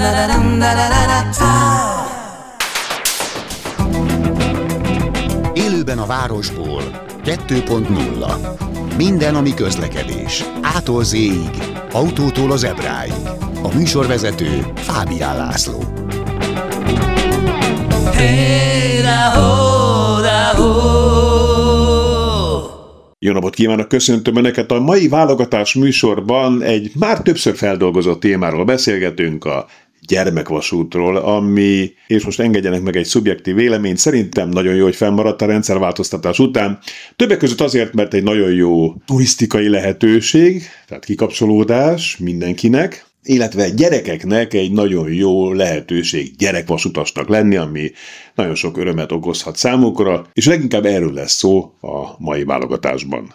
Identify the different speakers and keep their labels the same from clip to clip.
Speaker 1: Élőben a városból 2.0. Minden, ami közlekedés. A-tól Z-ig, autótól az ebráig. A műsorvezető Fábián László.
Speaker 2: Jó napot kívánok, köszöntöm Önöket! A mai válogatás műsorban egy már többször feldolgozott témáról beszélgetünk, a gyermekvasútról, ami, és most engedjenek meg egy szubjektív véleményt, szerintem nagyon jó, hogy fennmaradt a rendszerváltoztatás után. Többek között azért, mert egy nagyon jó turisztikai lehetőség, tehát kikapcsolódás mindenkinek, illetve gyerekeknek egy nagyon jó lehetőség gyerekvasutasnak lenni, ami nagyon sok örömet okozhat számukra, és leginkább erről lesz szó a mai válogatásban.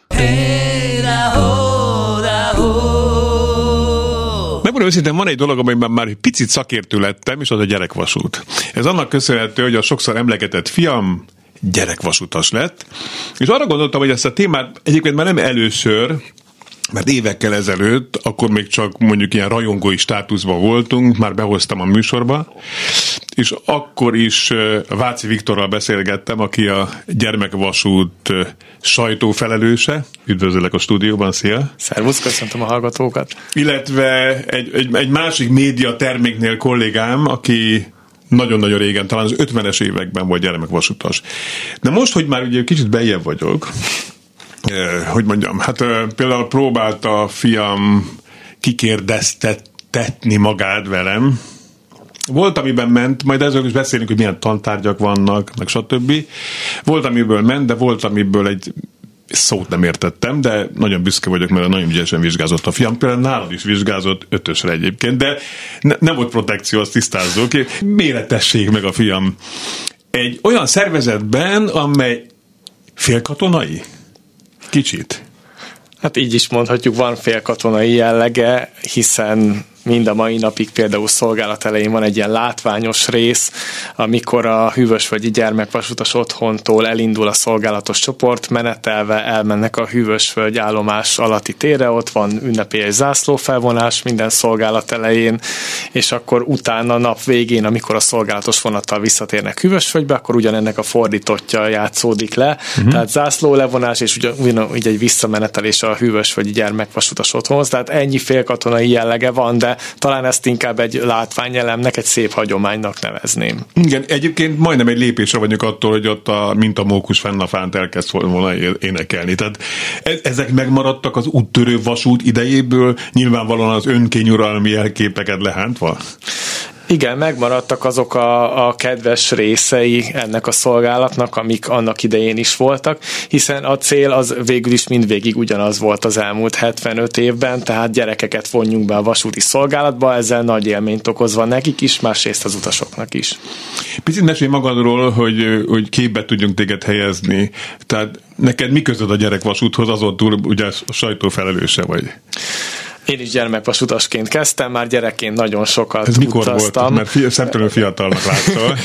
Speaker 2: Megmondom őszintén, van egy dolog, amiben már egy picit szakértő lettem, és az a gyerekvasút. Ez annak köszönhető, hogy a sokszor emlegetett fiam gyerekvasutas lett, és arra gondoltam, hogy ezt a témát egyébként már nem először, mert évekkel ezelőtt, akkor még csak mondjuk ilyen rajongói státuszban voltunk, már behoztam a műsorba, és akkor is Váci Viktorral beszélgettem, aki a gyermekvasút sajtófelelőse. Üdvözöllek a stúdióban, szia!
Speaker 3: Szervusz, köszöntöm a hallgatókat!
Speaker 2: Illetve egy másik média terméknél kollégám, aki nagyon-nagyon régen, talán az 50-es években volt gyermekvasutas. De most, hogy már ugye kicsit bejebb vagyok, hogy mondjam, hát például próbálta a fiam kikérdeztetni magát velem. Volt, amiben ment, majd ezzel is beszélünk, hogy milyen tantárgyak vannak, meg stb. Volt, amiből ment, de volt, amiből egy szót nem értettem, de nagyon büszke vagyok, mert nagyon ügyesen vizsgázott a fiam. Például nálad is vizsgázott 5-ösre egyébként, de nem volt protekció, azt tisztázzuk. Méretessék meg a fiam egy olyan szervezetben, amely félkatonai? Kicsit.
Speaker 3: Hát így is mondhatjuk, van félkatonai jellege, hiszen mind a mai napig például szolgálat elején van egy ilyen látványos rész, amikor a hűvösvölgyi gyermekvasutas otthontól elindul a szolgálatos csoport, menetelve elmennek a Hűvösvölgy állomás alatti térre, ott van ünnepélyes zászlófelvonás minden szolgálat elején, és akkor utána a nap végén, amikor a szolgálatos vonattal visszatérnek Hűvösvölgybe, akkor ugyanennek a fordítottja játszódik le, tehát zászlólevonás és ugyanúgy egy visszamenetelés a Hűvösvölgyi gyermekvasutas otthonhoz, tehát ennyi félkatonai jellege van, de talán ezt inkább egy látványelemnek, egy szép hagyománynak nevezném.
Speaker 2: Igen, egyébként majdnem egy lépésre vagyok attól, hogy ott mint a mókus fenn a fánt elkezd volna énekelni. Tehát ezek megmaradtak az úttörő vasút idejéből, nyilvánvalóan az önkényuralmi jelképeket lehántva?
Speaker 3: Igen, megmaradtak azok a kedves részei ennek a szolgálatnak, amik annak idején is voltak, hiszen a cél az végül is mindvégig ugyanaz volt az elmúlt 75 évben, tehát gyerekeket vonjunk be a vasúti szolgálatba, ezzel nagy élményt okozva nekik is, másrészt az utasoknak is.
Speaker 2: Picit mesélj magadról, hogy képbe tudjunk téged helyezni. Tehát neked mi közöd a gyerekvasúthoz, azon túl ugye a sajtófelelőse vagy?
Speaker 3: Én is gyermekvasutasként kezdtem, már gyerekként nagyon sokat
Speaker 2: ez mikor
Speaker 3: utaztam.
Speaker 2: Volt? Mert szemtelenül fiatalnak látszol.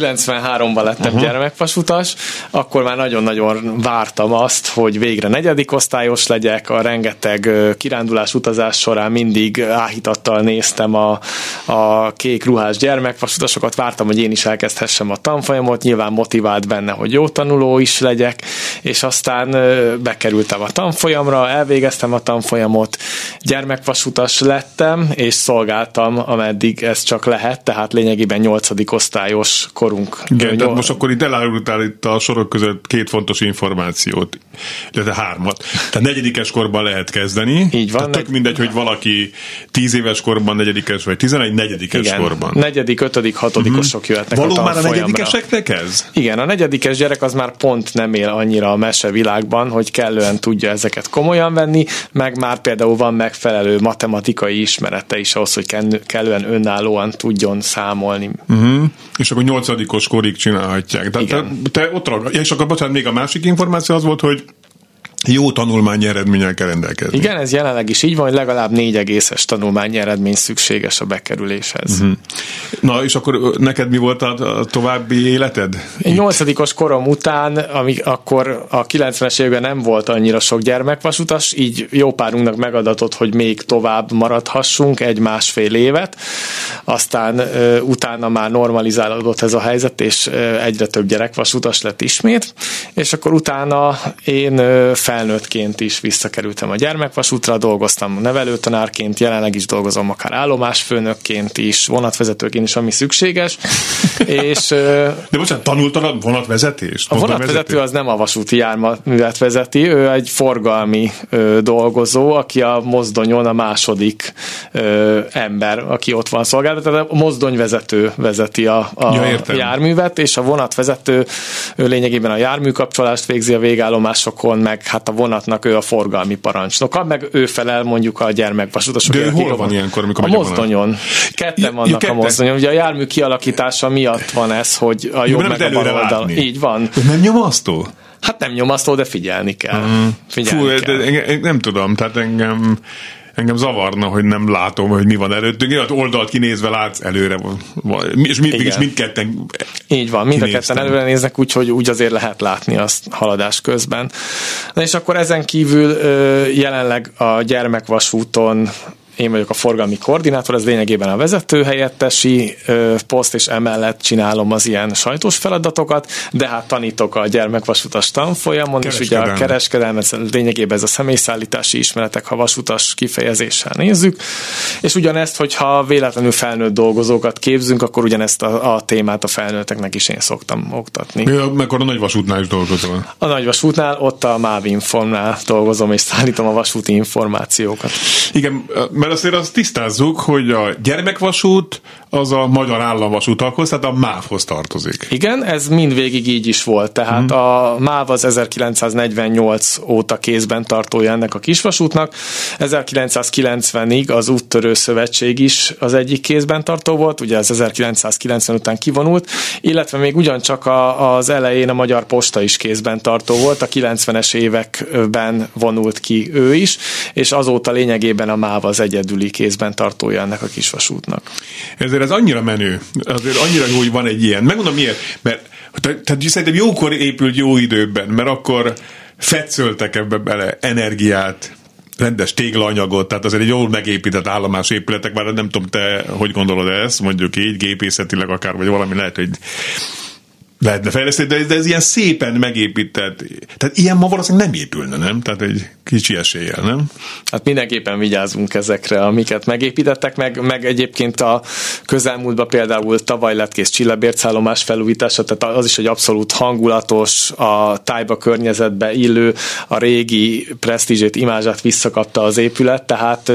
Speaker 3: 93-ban lettem gyermekvasutas, akkor már nagyon-nagyon vártam azt, hogy végre 4. osztályos legyek, a rengeteg kirándulás utazás során mindig áhítattal néztem a kék ruhás gyermekvasutasokat, vártam, hogy én is elkezdhessem a tanfolyamot, nyilván motivált benne, hogy jó tanuló is legyek, és aztán bekerültem a tanfolyamra, elvégeztem a tanfolyamot, gyermekvasutas lettem, és szolgáltam, ameddig ez csak lehet, tehát lényegében 8. osztályos korunk.
Speaker 2: Igen, tehát most akkor itt elárultál itt a sorok között 2 fontos információt, illetve 3. Tehát 4. korban lehet kezdeni.
Speaker 3: Így van.
Speaker 2: Tehát tök mindegy, hogy valaki 10 éves korban 4. vagy 11. 4. korban.
Speaker 3: 4., 5., 6. jöhetnek
Speaker 2: való
Speaker 3: a tanfolyamra.
Speaker 2: Való már a 4-eseknek ez?
Speaker 3: Igen, a 4. gyerek az már pont nem él annyira a mesevilágban, hogy kellően tudja ezeket komolyan venni, meg már például van megfelelő matematikai ismerete is ahhoz, hogy kellően önállóan tudjon számolni.
Speaker 2: És akkor 8. korig csinálhatják. Te ott és akkor bocsánat, még a másik információ az volt, hogy jó tanulmányi eredménnyel kell rendelkezni.
Speaker 3: Igen, ez jelenleg is így van, hogy legalább 4 egészes tanulmányi eredmény szükséges a bekerüléshez.
Speaker 2: Na, és akkor neked mi volt a további életed?
Speaker 3: 8-os korom után, akkor a 90-es években nem volt annyira sok gyermekvasutas, így jó párunknak megadatott, hogy még tovább maradhassunk 1-1,5 évet. Aztán utána már normalizálódott ez a helyzet, és egyre több gyerekvasutas lett ismét, és akkor utána én felnőttként is visszakerültem a gyermekvasútra, dolgoztam nevelőtanárként, jelenleg is dolgozom akár állomásfőnökként is, vonatvezetőként is, ami szükséges. És,
Speaker 2: de bocsánat, tanultad a vonatvezetést?
Speaker 3: A vonatvezető az nem a vasúti járművet vezeti, ő egy forgalmi dolgozó, aki a mozdonyon a második ember, aki ott van szolgáltatva, tehát a mozdonyvezető vezeti a járművet, és a vonatvezető lényegében a járműkapcsolást végzi a végállomásokon, meg hát a vonatnak ő a forgalmi parancsnoka, meg ő felel mondjuk a gyermekvasutasok.
Speaker 2: De ő hol van ilyenkor, amikor
Speaker 3: a mozdonyon. Ketten vannak a mozdonyon. Ugye a jármű kialakítása miatt van ez, hogy a jobb meg a bal oldal. Így van.
Speaker 2: Nem nyomasztó?
Speaker 3: Hát nem nyomasztó, de figyelni kell.
Speaker 2: De nem tudom, tehát engem zavarna, hogy nem látom, hogy mi van előttünk. Oldalt kinézve látsz előre, és mindketten
Speaker 3: így van, mind a ketten előre néznek, úgyhogy úgy azért lehet látni azt haladás közben. Na és akkor ezen kívül jelenleg a gyermekvasúton én vagyok a forgalmi koordinátor, ez lényegében a vezetőhelyettesi poszt, és emellett csinálom az ilyen sajtós feladatokat, de hát tanítok a gyermekvasutas tanfolyamon, és ugye a kereskedelmet, lényegében ez a személyszállítási ismeretek, ha vasutas kifejezéssel nézzük, és ugyanezt, hogyha véletlenül felnőtt dolgozókat képzünk, akkor ugyanezt a témát a felnőtteknek is én szoktam oktatni.
Speaker 2: Mekkor a nagyvasútnál is dolgozol?
Speaker 3: A nagyvasútnál, ott a MÁV Informnál dolgozom, és szállítom a vasúti információkat.
Speaker 2: Igen, mert azért azt tisztázzuk, hogy a gyermekvasút az a magyar államvasutakhoz, tehát a MÁV-hoz tartozik.
Speaker 3: Igen, ez mindvégig így is volt. Tehát a MÁV az 1948 óta kézben tartója ennek a kisvasútnak. 1990-ig az Úttörő Szövetség is az egyik kézben tartó volt, ugye az 1990 után kivonult, illetve még ugyancsak az elején a Magyar Posta is kézben tartó volt, a 90-es években vonult ki ő is, és azóta lényegében a MÁV az egyedüli kézben tartója ennek a kisvasútnak.
Speaker 2: Ezért ez annyira menő, azért annyira jó, hogy van egy ilyen. Megmondom miért, mert tehát szerintem jókor épült jó időben, mert akkor fetszöltek ebbe bele energiát, rendes téglaanyagot, tehát azért egy jól megépített állomásépületek, már nem tudom, te hogy gondolod ezt, mondjuk így gépészetileg akár, vagy valami lehet, hogy lehetne fejleszteni, de ez ilyen szépen megépített. Tehát ilyen ma valószínűleg nem épülne, nem? Tehát egy kicsi eséllyel, nem?
Speaker 3: Hát mindenképpen vigyázunk ezekre, amiket megépítettek, meg egyébként a közelmúltban például tavaly lett kész Csillebérc-állomás felújítása, tehát az is egy abszolút hangulatos, a tájba környezetbe illő, a régi presztízsét, imázsát visszakapta az épület, tehát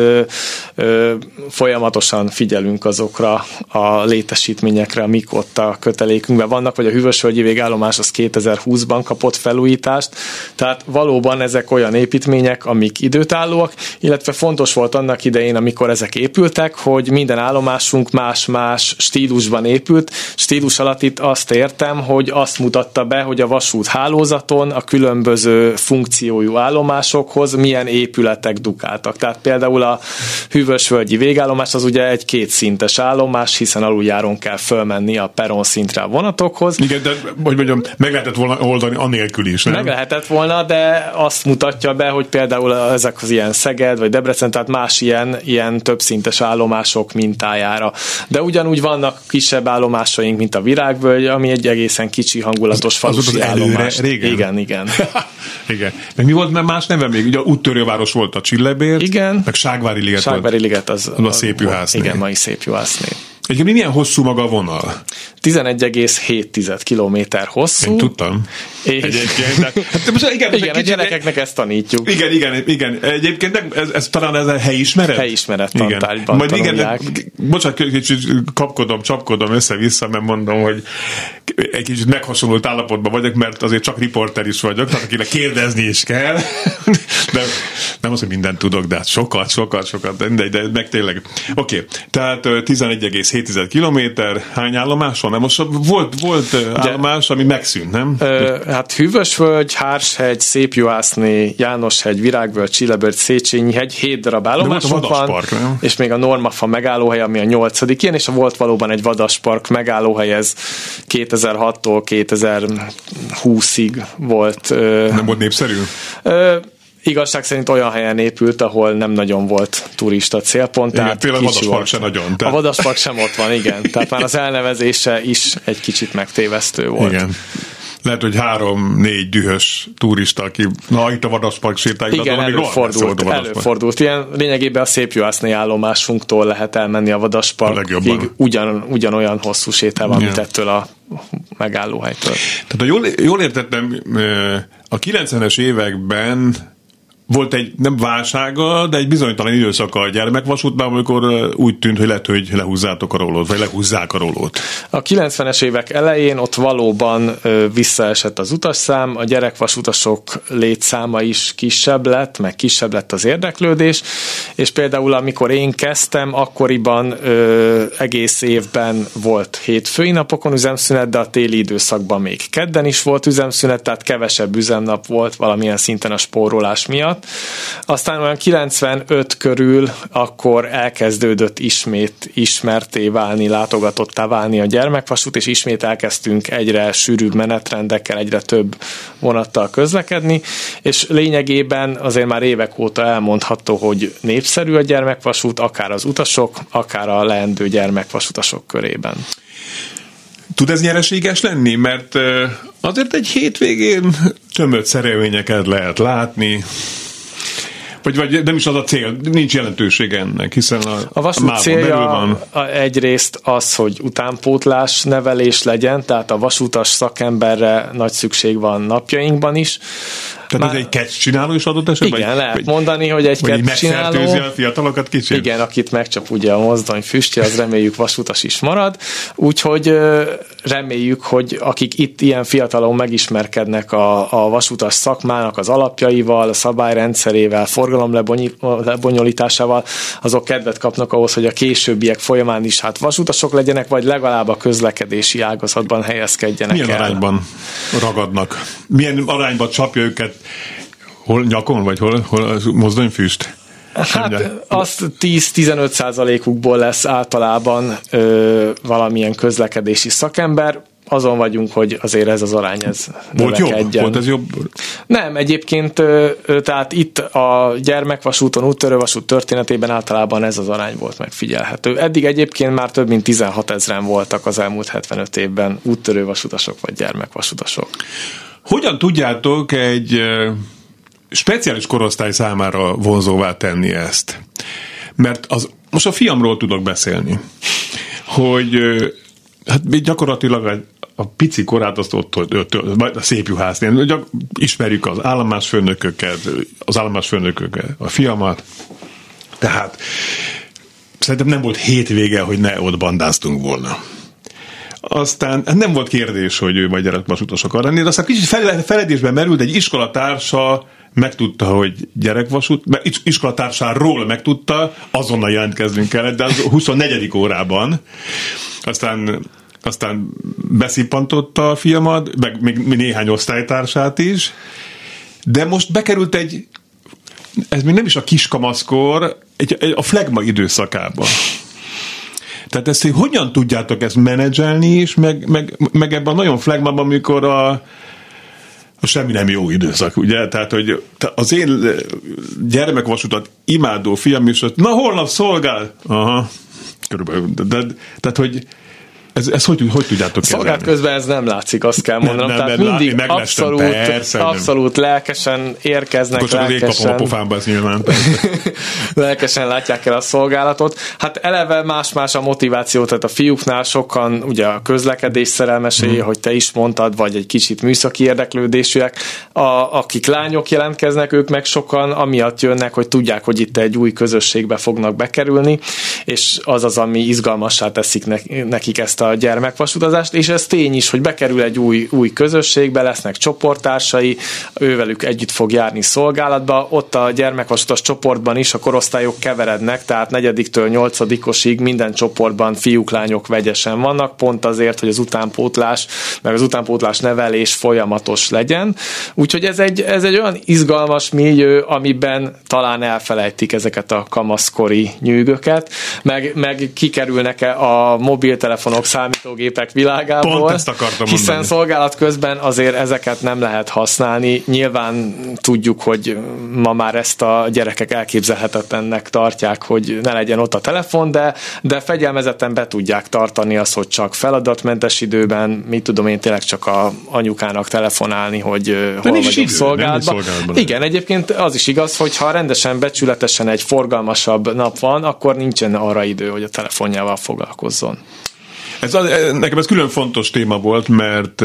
Speaker 3: folyamatosan figyelünk azokra a létesítményekre, amik ott a kötelékünkben vannak, vagy a Hűvösvölgyi végállomás az 2020-ban kapott felújítást, tehát valóban ezek olyan építmények, amik időtállóak, illetve fontos volt annak idején, amikor ezek épültek, hogy minden állomásunk más-más stílusban épült. Stílus alatt itt azt értem, hogy azt mutatta be, hogy a vasúthálózaton a különböző funkciójú állomásokhoz milyen épületek dukáltak. Tehát például a Hűvösvölgyi végállomás az ugye egy kétszintes állomás, hiszen aluljáron kell fölmenni a peronszintre a vonatokhoz.
Speaker 2: Igen, de hogy mondjam, meg lehetett volna oldani anélkül is, nem?
Speaker 3: Meg lehetett volna, de azt mutatja be, hogy például ezek az ilyen Szeged vagy Debrecen, tehát más ilyen többszintes állomások mintájára. De ugyanúgy vannak kisebb állomásaink, mint a Virágvölgy, ami egy egészen kicsi, hangulatos falusi állomás.
Speaker 2: Régen?
Speaker 3: Igen.
Speaker 2: Igen. Meg mi volt mert más neve még? Ugye Úttörőváros volt a Csillebért,
Speaker 3: igen.
Speaker 2: Meg Ságvári liget
Speaker 3: Ságvári liget az
Speaker 2: a Szépjuhászné.
Speaker 3: Igen, mai Szépjuhászné.
Speaker 2: Egyébként milyen hosszú maga a vonal?
Speaker 3: 11,7 kilométer hosszú.
Speaker 2: Én tudtam. Egyébként.
Speaker 3: Igen, a gyerekeknek ezt tanítjuk.
Speaker 2: Igen. Egyébként ez talán ez a helyismeret?
Speaker 3: Helyismeret tantárgyban tanulják.
Speaker 2: Bocsánat, kicsit csapkodom össze-vissza, mert mondom, hogy egy kicsit meghasonlult állapotban vagyok, mert azért csak riporter is vagyok, tehát akinek kérdezni is kell. De nem az, hogy mindent tudok, de hát sokat, de meg tényleg. Oké, tehát 11,7 1,7 kilométer, hány állomás van? Most volt állomás, ami megszűnt, nem?
Speaker 3: Hát Hűvösvölgy, Hárshegy, Szépjuhászné, Jánoshegy, Virágvölgy, Csillebörgy, Széchenyi-hegy, 7 darab állomásunk van, és még a Normafa megállóhely, ami a 8. ilyen, és volt valóban egy vadaspark megállóhely, ez 2006-tól 2020-ig volt.
Speaker 2: Nem volt népszerű?
Speaker 3: Igazság szerint olyan helyen épült, ahol nem nagyon volt turista célpont.
Speaker 2: Igen, tényleg a vadaspark sem nagyon.
Speaker 3: A vadaspark sem ott van, igen. Tehát már az elnevezése is egy kicsit megtévesztő volt.
Speaker 2: Igen. Lehet, hogy 3-4 dühös turista, aki itt a vadaspark sétáljuk.
Speaker 3: Igen, előfordult. Ilyen lényegében a Szépjuhászné állomásunktól lehet elmenni a vadasparkig, ugyanolyan hosszú sétál van, mint ettől a megállóhelytől.
Speaker 2: Tehát jól értettem, a 90-es években volt egy nem válsága, de egy bizonytalan időszaka a gyermekvasútban, amikor úgy tűnt, hogy lehet, hogy lehúzzátok a rólót, vagy lehúzzák a rólót.
Speaker 3: A 90-es évek elején ott valóban visszaesett az utasszám, a gyerekvasutasok létszáma is kisebb lett, meg kisebb lett az érdeklődés, és például amikor én kezdtem, akkoriban egész évben volt hétfői napokon üzemszünet, de a téli időszakban még kedden is volt üzemszünet, tehát kevesebb üzemnap volt valamilyen szinten a spórolás miatt. Aztán olyan 95 körül akkor elkezdődött ismét ismerté válni, látogatottá válni a gyermekvasút, és ismét elkezdtünk egyre sűrűbb menetrendekkel, egyre több vonattal közlekedni, és lényegében azért már évek óta elmondható, hogy népszerű a gyermekvasút, akár az utasok, akár a leendő gyermekvasutasok körében.
Speaker 2: Tud ez nyereséges lenni? Mert azért egy hétvégén tömött szerelvényeket lehet látni, vagy nem is az a cél, nincs jelentőség ennek, hiszen
Speaker 3: a vasút célja egyrészt az, hogy utánpótlás nevelés legyen, tehát a vasutas szakemberre nagy szükség van napjainkban is.
Speaker 2: Tehát ez egy catch csináló is adott esetben?
Speaker 3: Igen, lehet mondani, hogy egy catch csináló.
Speaker 2: Megfertőzi a fiatalokat kicsit?
Speaker 3: Igen, akit megcsap ugye a mozdony füstje, az reméljük vasutas is marad. Úgyhogy reméljük, hogy akik itt ilyen fiatalon megismerkednek a vasutas szakmának az alapjaival, a szabályrendszerével, forgalom lebonyolításával, azok kedvet kapnak ahhoz, hogy a későbbiek folyamán is vasutasok legyenek, vagy legalább a közlekedési ágazatban helyezkedjenek el.
Speaker 2: Milyen arányban ragadnak? Milyen arányban csapja őket? Hol nyakon, vagy hol mozdonyfüst?
Speaker 3: Hát azt 10-15%-ukból lesz általában valamilyen közlekedési szakember. Azon vagyunk, hogy azért ez az arány ez növekedjen.
Speaker 2: Volt ez jobb?
Speaker 3: Nem, egyébként tehát itt a gyermekvasúton, úttörővasút történetében általában ez az arány volt megfigyelhető. Eddig egyébként már több mint 16 000 voltak az elmúlt 75 évben úttörővasutasok vagy gyermekvasutasok.
Speaker 2: Hogyan tudjátok egy speciális korosztály számára vonzóvá tenni ezt? Mert most a fiamról tudok beszélni, hogy hát gyakorlatilag a pici korát azt ott a Szépjuhásznél, ismerjük az állomásfőnököket, a fiamat, tehát szerintem nem volt hétvége, hogy ne ott bandáztunk volna. Aztán nem volt kérdés, hogy ő majd gyerekvasutas akar lenni, de aztán kicsit feledésben merült, egy iskolatársa megtudta, hogy gyerekvasút, mert iskolatársáról megtudta, azonnal jelentkeznünk kellett, de az 24. órában. Aztán beszippantotta a fiamat, meg még néhány osztálytársát is, de most bekerült ez még nem is a kiskamaszkor, a flegma időszakában. Tehát ezt hogyan tudjátok ezt menedzselni is, meg ebben a nagyon flegmában, amikor a semmi nem jó időszak, ugye? Tehát, hogy az én gyermekvasutat imádó fiam is, na holnap szolgál? Aha, körülbelül. Tehát, hogy ez hogy tudjátok
Speaker 3: szolgált közben ez nem látszik, azt kell mondanom. Tehát mindig abszolút lelkesen érkeznek, lelkesen látják el a szolgálatot. Hát eleve más-más a motiváció, tehát a fiúknál sokan ugye a közlekedés szerelmesei, hogy te is mondtad, vagy egy kicsit műszaki érdeklődésűek. Akik lányok jelentkeznek, ők meg sokan amiatt jönnek, hogy tudják, hogy itt egy új közösségbe fognak bekerülni, és az, ami izgalmassá teszik nekik ezt a gyermekvasutazást, és ez tény is, hogy bekerül egy új közösségbe, lesznek csoporttársai, ővelük együtt fog járni szolgálatba, ott a gyermekvasutas csoportban is a korosztályok keverednek, tehát 4-től 8-osig minden csoportban fiúk, lányok vegyesen vannak, pont azért, hogy az utánpótlás, meg az utánpótlás nevelés folyamatos legyen. Úgyhogy ez egy olyan izgalmas millió, amiben talán elfelejtik ezeket a kamaszkori nyűgöket, meg kikerülnek a mobiltelefonok, számítógépek világából.
Speaker 2: Pont ezt akartam
Speaker 3: hiszen
Speaker 2: mondani.
Speaker 3: Szolgálat közben azért ezeket nem lehet használni. Nyilván tudjuk, hogy ma már ezt a gyerekek elképzelhetetlennek tartják, hogy ne legyen ott a telefon, de fegyelmezetten be tudják tartani azt, hogy csak feladatmentes időben, mit tudom én, tényleg csak a anyukának telefonálni, hogy hol vagyok szolgálatban. Igen, egyébként az is igaz, hogy ha rendesen, becsületesen egy forgalmasabb nap van, akkor nincsen arra idő, hogy a telefonjával foglalkozzon.
Speaker 2: Nekem ez külön fontos téma volt, mert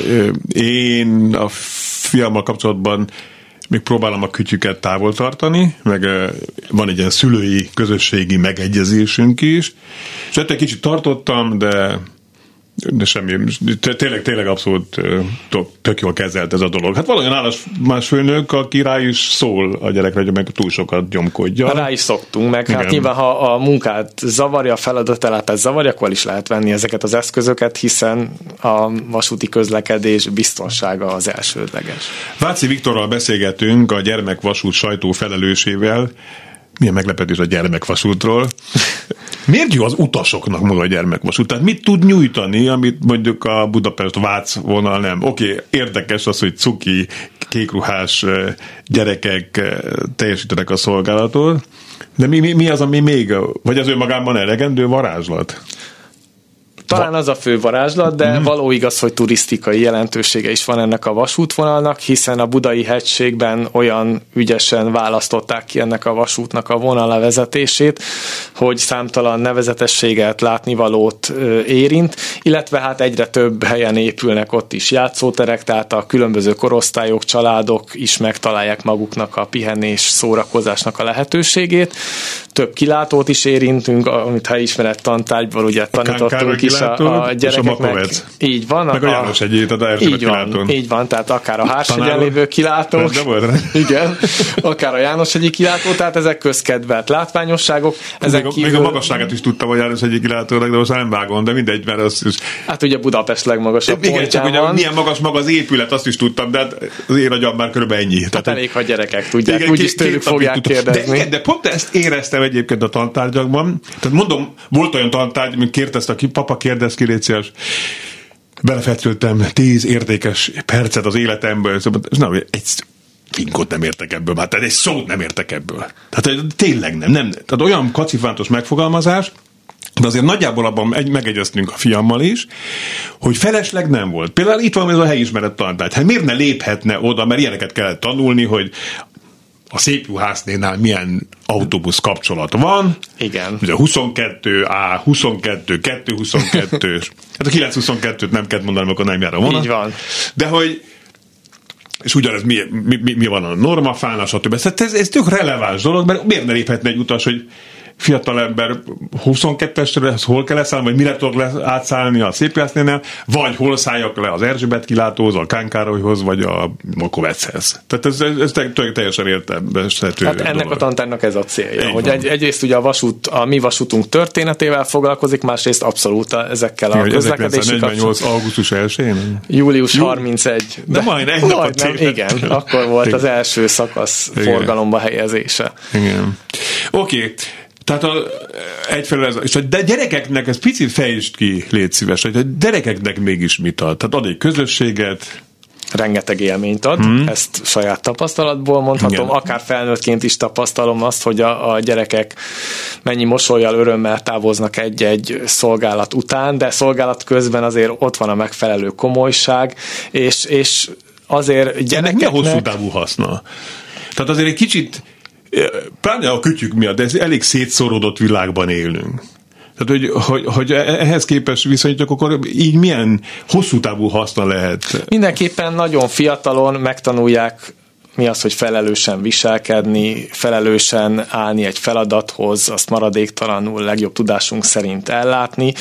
Speaker 2: én a fiammal kapcsolatban még próbálom a kütyüket távol tartani, meg van egy ilyen szülői, közösségi megegyezésünk is, és ettől kicsit tartottam, de semmi, tényleg abszolút tök jól kezelt ez a dolog. Hát valójában más főnök, aki rá is szól a gyerekre, hogy meg túl sokat gyomkodja.
Speaker 3: Rá is szoktunk, meg hát nyilván, ha a munkát zavarja, a feladatellátás zavarja, akkor is lehet venni ezeket az eszközöket, hiszen a vasúti közlekedés biztonsága az elsődleges.
Speaker 2: Váci Viktorral beszélgetünk, a gyermekvasút sajtó felelősével. Milyen meglepetés a gyermekvasútról. Miért jó az utasoknak maga a gyermekvasút? Tehát mit tud nyújtani, amit mondjuk a Budapest-Vác vonal nem? Oké, érdekes az, hogy cuki, kékruhás gyerekek teljesítenek a szolgálatot, de mi az, ami még, vagy az önmagában elegendő varázslat?
Speaker 3: Talán az a fő varázslat, de való igaz, hogy turisztikai jelentősége is van ennek a vasútvonalnak, hiszen a Budai hegységben olyan ügyesen választották ki ennek a vasútnak a vonalvezetését, hogy számtalan nevezetességet, látnivalót érint, illetve hát egyre több helyen épülnek ott is játszóterek, tehát a különböző korosztályok, családok is megtalálják maguknak a pihenés, szórakozásnak a lehetőségét. Több kilátót is érintünk, amit helyismeret tantárgyból ugye tanítottunk is a gyerekeknek. Így van.
Speaker 2: Meg a Jánoshegyi, tehát a Erzsébet kilátón.
Speaker 3: Így van, tehát akár a Hárshegyen lévő kilátók. Igen, akár a Jánoshegyi kilátó, tehát ezek közkedvelt látványosságok.
Speaker 2: Még a magasságát is tudtam a Jánoshegyi kilátónak, de most nem vágom, de mindegy, mert az is...
Speaker 3: Hát ugye Budapest legmagasabb pontján van.
Speaker 2: Igen, csak ugye milyen magas maga az épület, azt is tudtam, de az én agyam már körülbelül ennyi.
Speaker 3: Hát tehát elég, ha gyerekek tudják, úgyis tőlük fogják kérdezni.
Speaker 2: De pont ezt éreztem egyébként a tantárgyakban. Tehát mondom, volt olyan tantárgy, amikor kérdezte, aki papa kérdez ki, légy szíves. Belefetszültem 10 értékes percet az életemből, és nem, egy finkot nem értek ebből, tehát egy szót nem értek ebből. Tehát tényleg nem. Tehát olyan kacifántos megfogalmazás, de azért nagyjából abban megegyeztünk a fiammal is, hogy felesleg nem volt. Például itt van ez a helyismeret tantárgy. Hát miért ne léphetne oda, mert ilyeneket kellett tanulni, hogy a Szépjuhásznénál milyen autóbusz kapcsolat van.
Speaker 3: Igen.
Speaker 2: Ugye 22A, 22, 222, hát a 922-t nem kell mondani, amikor nem jár a vonat.
Speaker 3: Így van.
Speaker 2: De hogy és ugyanez mi van a normafán, stb. Ez tök releváns dolog, mert miért ne léphetne egy utas, hogy fiatalember 22-esre, hol kell leszállni, vagy mire tudok átszállni a Szépjuhásznénál, vagy hol szálljak le az Erzsébet kilátóhoz, a Kánkárolyhoz, vagy a Mokovechez. Tehát ez teljesen értelmezhető.
Speaker 3: Hát ennek a tantárnak ez a célja, hogy egyrészt ugye a mi vasútunk történetével foglalkozik, másrészt abszolút ezekkel a közlekedési
Speaker 2: 48. augusztus 1-én?
Speaker 3: Július 31.
Speaker 2: De majd egy napot
Speaker 3: igen, akkor volt az első szakasz forgalomba helyezése.
Speaker 2: Igen. Oké. Tehát egyfelől ez, de gyerekeknek ez picit fejtsd ki, légy szíves, hogy a gyerekeknek mégis mit ad? Tehát ad egy közösséget,
Speaker 3: rengeteg élményt ad, ezt saját tapasztalatból mondhatom, igen. Akár felnőttként is tapasztalom azt, hogy a gyerekek mennyi mosollyal, örömmel távoznak egy-egy szolgálat után, de szolgálat közben azért ott van a megfelelő komolyság, és azért gyerekeknek...
Speaker 2: Ennek mi a hosszú távú haszna? Tehát azért egy kicsit pláne a kütyük miatt, de ez elég szétszóródott világban élünk. Tehát, hogy ehhez képest viszonyítjuk, akkor így milyen hosszú távú haszna lehet?
Speaker 3: Mindenképpen nagyon fiatalon megtanulják, mi az, hogy felelősen viselkedni, felelősen állni egy feladathoz, azt maradéktalanul legjobb tudásunk szerint ellátni,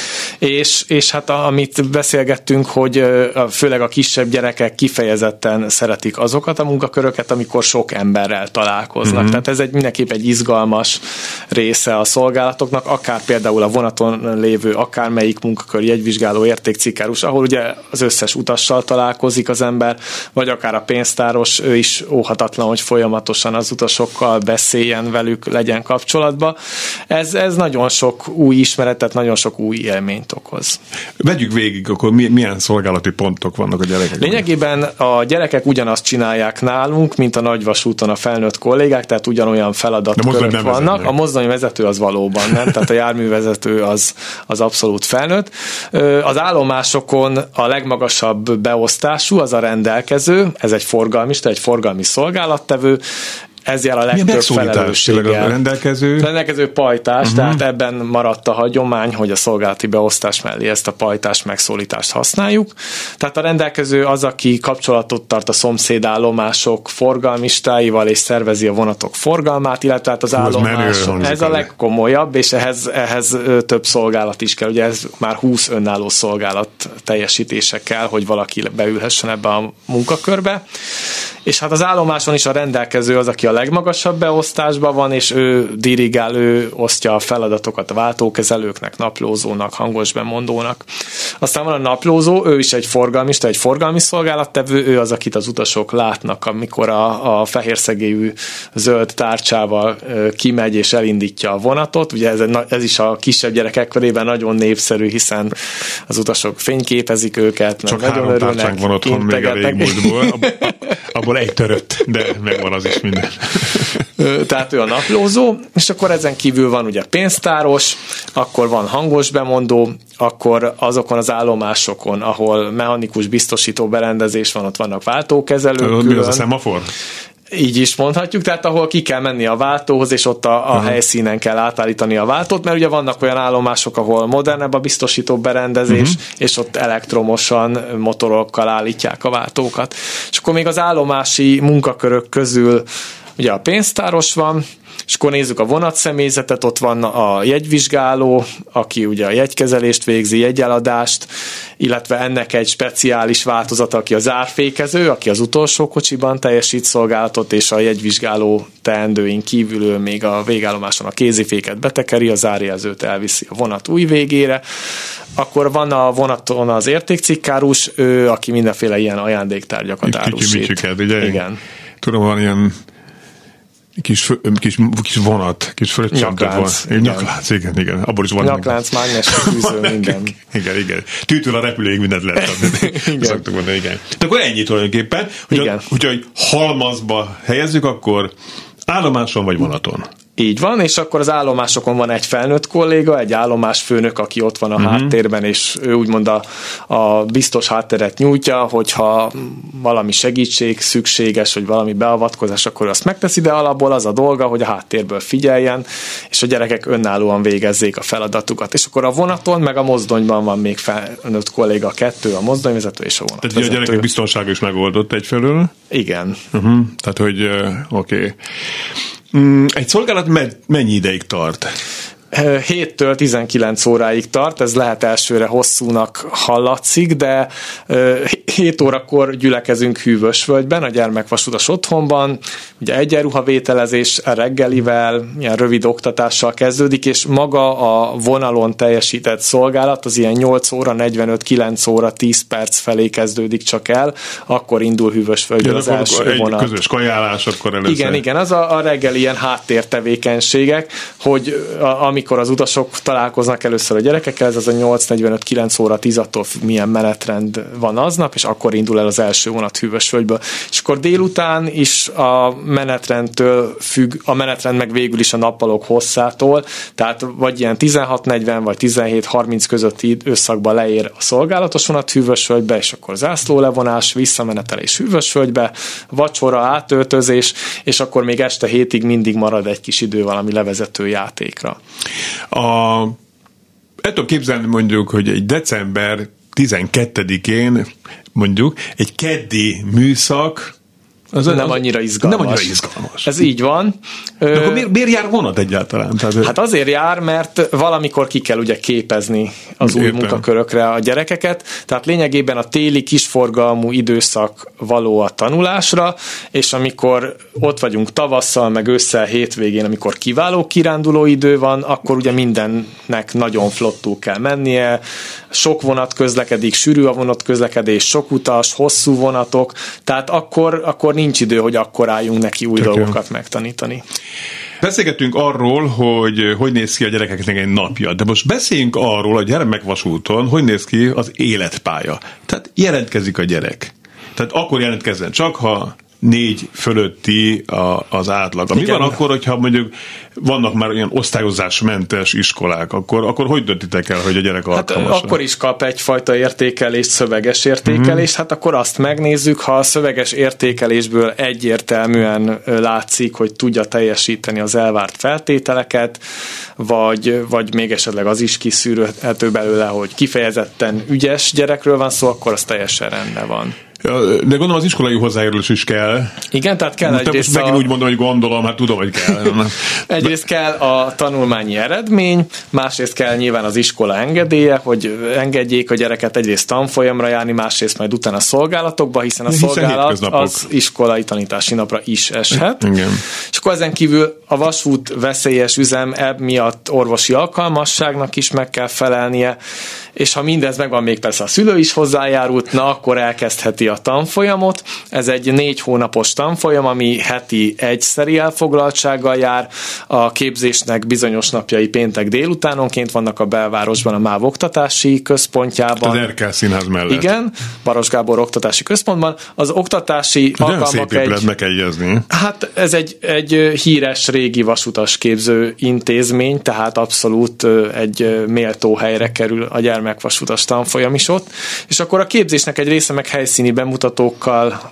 Speaker 3: és hát amit beszélgettünk, hogy főleg a kisebb gyerekek kifejezetten szeretik azokat a munkaköröket, amikor sok emberrel találkoznak. Tehát ez mindenképp egy izgalmas része a szolgálatoknak, akár például a vonaton lévő akármelyik munkakör, jegyvizsgáló, értékcikkárus, ahol ugye az összes utassal találkozik az ember, vagy akár a pénztáros, ő is óhatatlan, hogy folyamatosan az utasokkal beszéljen velük, legyen kapcsolatba. Ez nagyon sok új ismeretet, nagyon sok új élményt okoz.
Speaker 2: Vegyük végig, akkor milyen szolgálati pontok vannak a gyerekek?
Speaker 3: Lényegében a gyerekek ugyanazt csinálják nálunk, mint a nagyvasúton a felnőtt kollégák, tehát ugyanolyan feladatkörök vannak. A mozdonyvezető az valóban nem, tehát a járművezető az abszolút felnőtt. Az állomásokon a legmagasabb beosztású az a rendelkező, ez egy forgalmista, egy forgalmi szolgálattevő, ez jár a legtöbb felelősséggel.
Speaker 2: A rendelkező
Speaker 3: pajtás, tehát ebben maradt a hagyomány, hogy a szolgálati beosztás mellé ezt a pajtás megszólítást használjuk. Tehát a rendelkező az, aki kapcsolatot tart a szomszédállomások forgalmistáival, és szervezi a vonatok forgalmát, illetve hát az állomások. Ez a legkomolyabb, és ehhez több szolgálat is kell. Ugye ez már 20 önálló szolgálat teljesítése kell, hogy valaki beülhessen ebbe a munkakörbe. És hát az állomáson is a rendelkező az, aki a legmagasabb beosztásban van, és ő dirigál, ő osztja a feladatokat a váltókezelőknek, naplózónak, hangos bemondónak. Aztán van a naplózó, ő is egy forgalmista, egy forgalmi szolgálattevő, ő az, akit az utasok látnak, amikor a fehérszegélyű zöld tárcsával kimegy és elindítja a vonatot. Ugye ez is a kisebb gyerekek körében nagyon népszerű, hiszen az utasok fényképezik őket,
Speaker 2: csak
Speaker 3: nagyon örülnek. Csak 3
Speaker 2: tárcsánk van otthon még a régmúltból. Abból egy törött, de megvan az is minden.
Speaker 3: Tehát ő a naplózó, és akkor ezen kívül van ugye pénztáros, akkor van hangos bemondó, akkor azokon az állomásokon, ahol mechanikus biztosító berendezés van, ott vannak váltókezelők.
Speaker 2: Mi az a szemafor?
Speaker 3: Így is mondhatjuk, tehát ahol ki kell menni a váltóhoz, és ott a helyszínen kell átállítani a váltót, mert ugye vannak olyan állomások, ahol modernebb a biztosító berendezés, és ott elektromosan motorokkal állítják a váltókat. És akkor még az állomási munkakörök közül ugye a pénztáros van, és akkor nézzük a vonatszemélyzetet, ott van a jegyvizsgáló, aki ugye a jegykezelést végzi, jegyeladást, illetve ennek egy speciális változata, aki a zárfékező, aki az utolsó kocsiban teljesít szolgálatot, és a jegyvizsgáló teendőin kívül ő még a végállomáson a kéziféket betekeri, a zárjelzőt elviszi a vonat új végére. Akkor van a vonaton az értékcikkárus, ő, aki mindenféle ilyen ajándéktárgyakat árusít.
Speaker 2: Ugye?
Speaker 3: Igen.
Speaker 2: Tudom, van ilyen kis vonat, kis fröccsantett van. Nyaklánc, igen. Abból is van.
Speaker 3: Nyaklánc, mágnes, fűző, minden.
Speaker 2: Igen. Tűtől a repülőig mindent lehet adni. Szoktuk mondani, igen. De akkor ennyi tulajdonképpen, hogy halmazba helyezzük, akkor állomáson vagy vonaton.
Speaker 3: Így van, és akkor az állomásokon van egy felnőtt kolléga, egy állomásfőnök, aki ott van a háttérben, és ő úgymond a biztos hátteret nyújtja, hogyha valami segítség szükséges, vagy valami beavatkozás, akkor azt megteszi, de alapból az a dolga, hogy a háttérből figyeljen, és a gyerekek önállóan végezzék a feladatukat. És akkor a vonaton, meg a mozdonyban van még felnőtt kolléga, 2, a mozdonyvezető és a vonatvezető.
Speaker 2: Tehát a gyerekek biztonsága is megoldott egyfelől?
Speaker 3: Igen.
Speaker 2: Tehát, hogy oké. Egy szolgálat mennyi ideig tart?
Speaker 3: 7-től 19 óráig tart, ez lehet elsőre hosszúnak hallatszik, de 7 órakor gyülekezünk Hűvösvölgyben, a gyermekvasutas otthonban, ugye egyenruhavételezés reggelivel, ilyen rövid oktatással kezdődik, és maga a vonalon teljesített szolgálat az ilyen 8 óra, 45-9 óra, 10 perc felé kezdődik csak el, akkor indul Hűvösvölgyben az első vonat.
Speaker 2: Egy közös kajálás, akkor először.
Speaker 3: Igen, az a reggeli ilyen háttértevékenységek, hogy amikor az utasok találkoznak először a gyerekekkel, ez az a 8:45-9 óra 10, attól milyen menetrend van aznap, és akkor indul el az első vonat Hűvösvölgyből. És akkor délután is a menetrendtől függ, a menetrend meg végül is a nappalok hosszától, tehát vagy ilyen 16:40 vagy 17:30 közötti időszakban leér a szolgálatos vonat Hűvösvölgybe, és akkor zászlólevonás, visszamenetelés Hűvösvölgybe, vacsora, átöltözés, és akkor még este 7-ig mindig marad egy kis idő valami levezető játékra.
Speaker 2: El tudom képzelni mondjuk, hogy egy december 12-én mondjuk egy keddi műszak,
Speaker 3: nem annyira izgalmas. Ez így van.
Speaker 2: De akkor miért jár vonat egyáltalán?
Speaker 3: Hát azért jár, mert valamikor ki kell ugye képezni az új munkakörökre a gyerekeket, tehát lényegében a téli kisforgalmú időszak való a tanulásra, és amikor ott vagyunk tavasszal, meg ősszel, hétvégén, amikor kiváló kiránduló idő van, akkor ugye mindennek nagyon flottul kell mennie, sok vonat közlekedik, sűrű a vonatközlekedés, sok utas, hosszú vonatok, tehát akkor nincs idő, hogy akkor álljunk neki új dolgokat megtanítani.
Speaker 2: Beszélgettünk arról, hogy néz ki a gyerekeknek egy napja, de most beszéljünk arról a gyermekvasúton, hogy néz ki az életpálya. Tehát jelentkezik a gyerek. Tehát akkor jelentkezzen csak, ha 4 fölötti az átlag. Mi van akkor, hogyha mondjuk vannak már olyan osztályozásmentes iskolák, akkor hogy döntitek el, hogy a gyerek alkalmas?
Speaker 3: Hát akkor is kap egyfajta értékelést, szöveges értékelést, hát akkor azt megnézzük, ha a szöveges értékelésből egyértelműen látszik, hogy tudja teljesíteni az elvárt feltételeket, vagy még esetleg az is kiszűrhető belőle, hogy kifejezetten ügyes gyerekről van szó, akkor az teljesen rendben van.
Speaker 2: De gondolom az iskolai hozzájárulás is kell.
Speaker 3: Igen, tehát kell egyrészt
Speaker 2: most megint úgy mondom, hogy gondolom, hát tudom, hogy kell.
Speaker 3: Egyrészt kell a tanulmányi eredmény, másrészt kell nyilván az iskola engedélye, hogy engedjék a gyereket egyrészt tanfolyamra járni, másrészt majd utána szolgálatokba, hiszen a szolgálat az iskolai tanítási napra is eshet.
Speaker 2: Igen.
Speaker 3: És akkor ezen kívül a vasút veszélyes üzem, miatt orvosi alkalmasságnak is meg kell felelnie, és ha mindez megvan, még persze a szülő is hozzájárult, na akkor elkezdheti a tanfolyamot. Ez egy 4 hónapos tanfolyam, ami heti egyszeri elfoglaltsággal jár. A képzésnek bizonyos napjai péntek délutánonként vannak a belvárosban, a MÁV oktatási központjában.
Speaker 2: Az Erkel Színház mellett.
Speaker 3: Igen, Baros Gábor oktatási központban. Az oktatási alkalmak hát ez egy híres régi vasutas képző intézmény, tehát abszolút egy méltó helyre kerül a gyermekvasutas tanfolyam is ott, és akkor a képzésnek egy része meg helyszíni bemutatókkal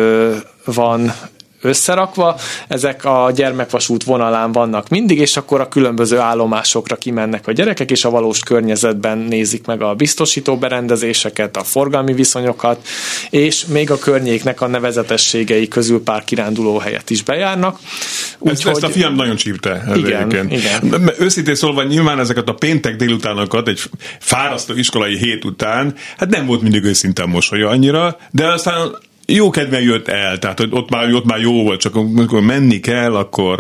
Speaker 3: van összerakva, ezek a gyermekvasút vonalán vannak mindig, és akkor a különböző állomásokra kimennek a gyerekek, és a valós környezetben nézik meg a biztosító berendezéseket, a forgalmi viszonyokat, és még a környéknek a nevezetességei közül pár kirándulóhelyet is bejárnak.
Speaker 2: Ezt a fiam nagyon csípte.
Speaker 3: Igen.
Speaker 2: Őszintén szólva nyilván ezeket a péntek délutánokat egy fárasztó iskolai hét után, hát nem volt mindig őszintén mosolya annyira, de aztán jó kedven jött el, tehát hogy ott már jó volt, csak amikor menni kell, akkor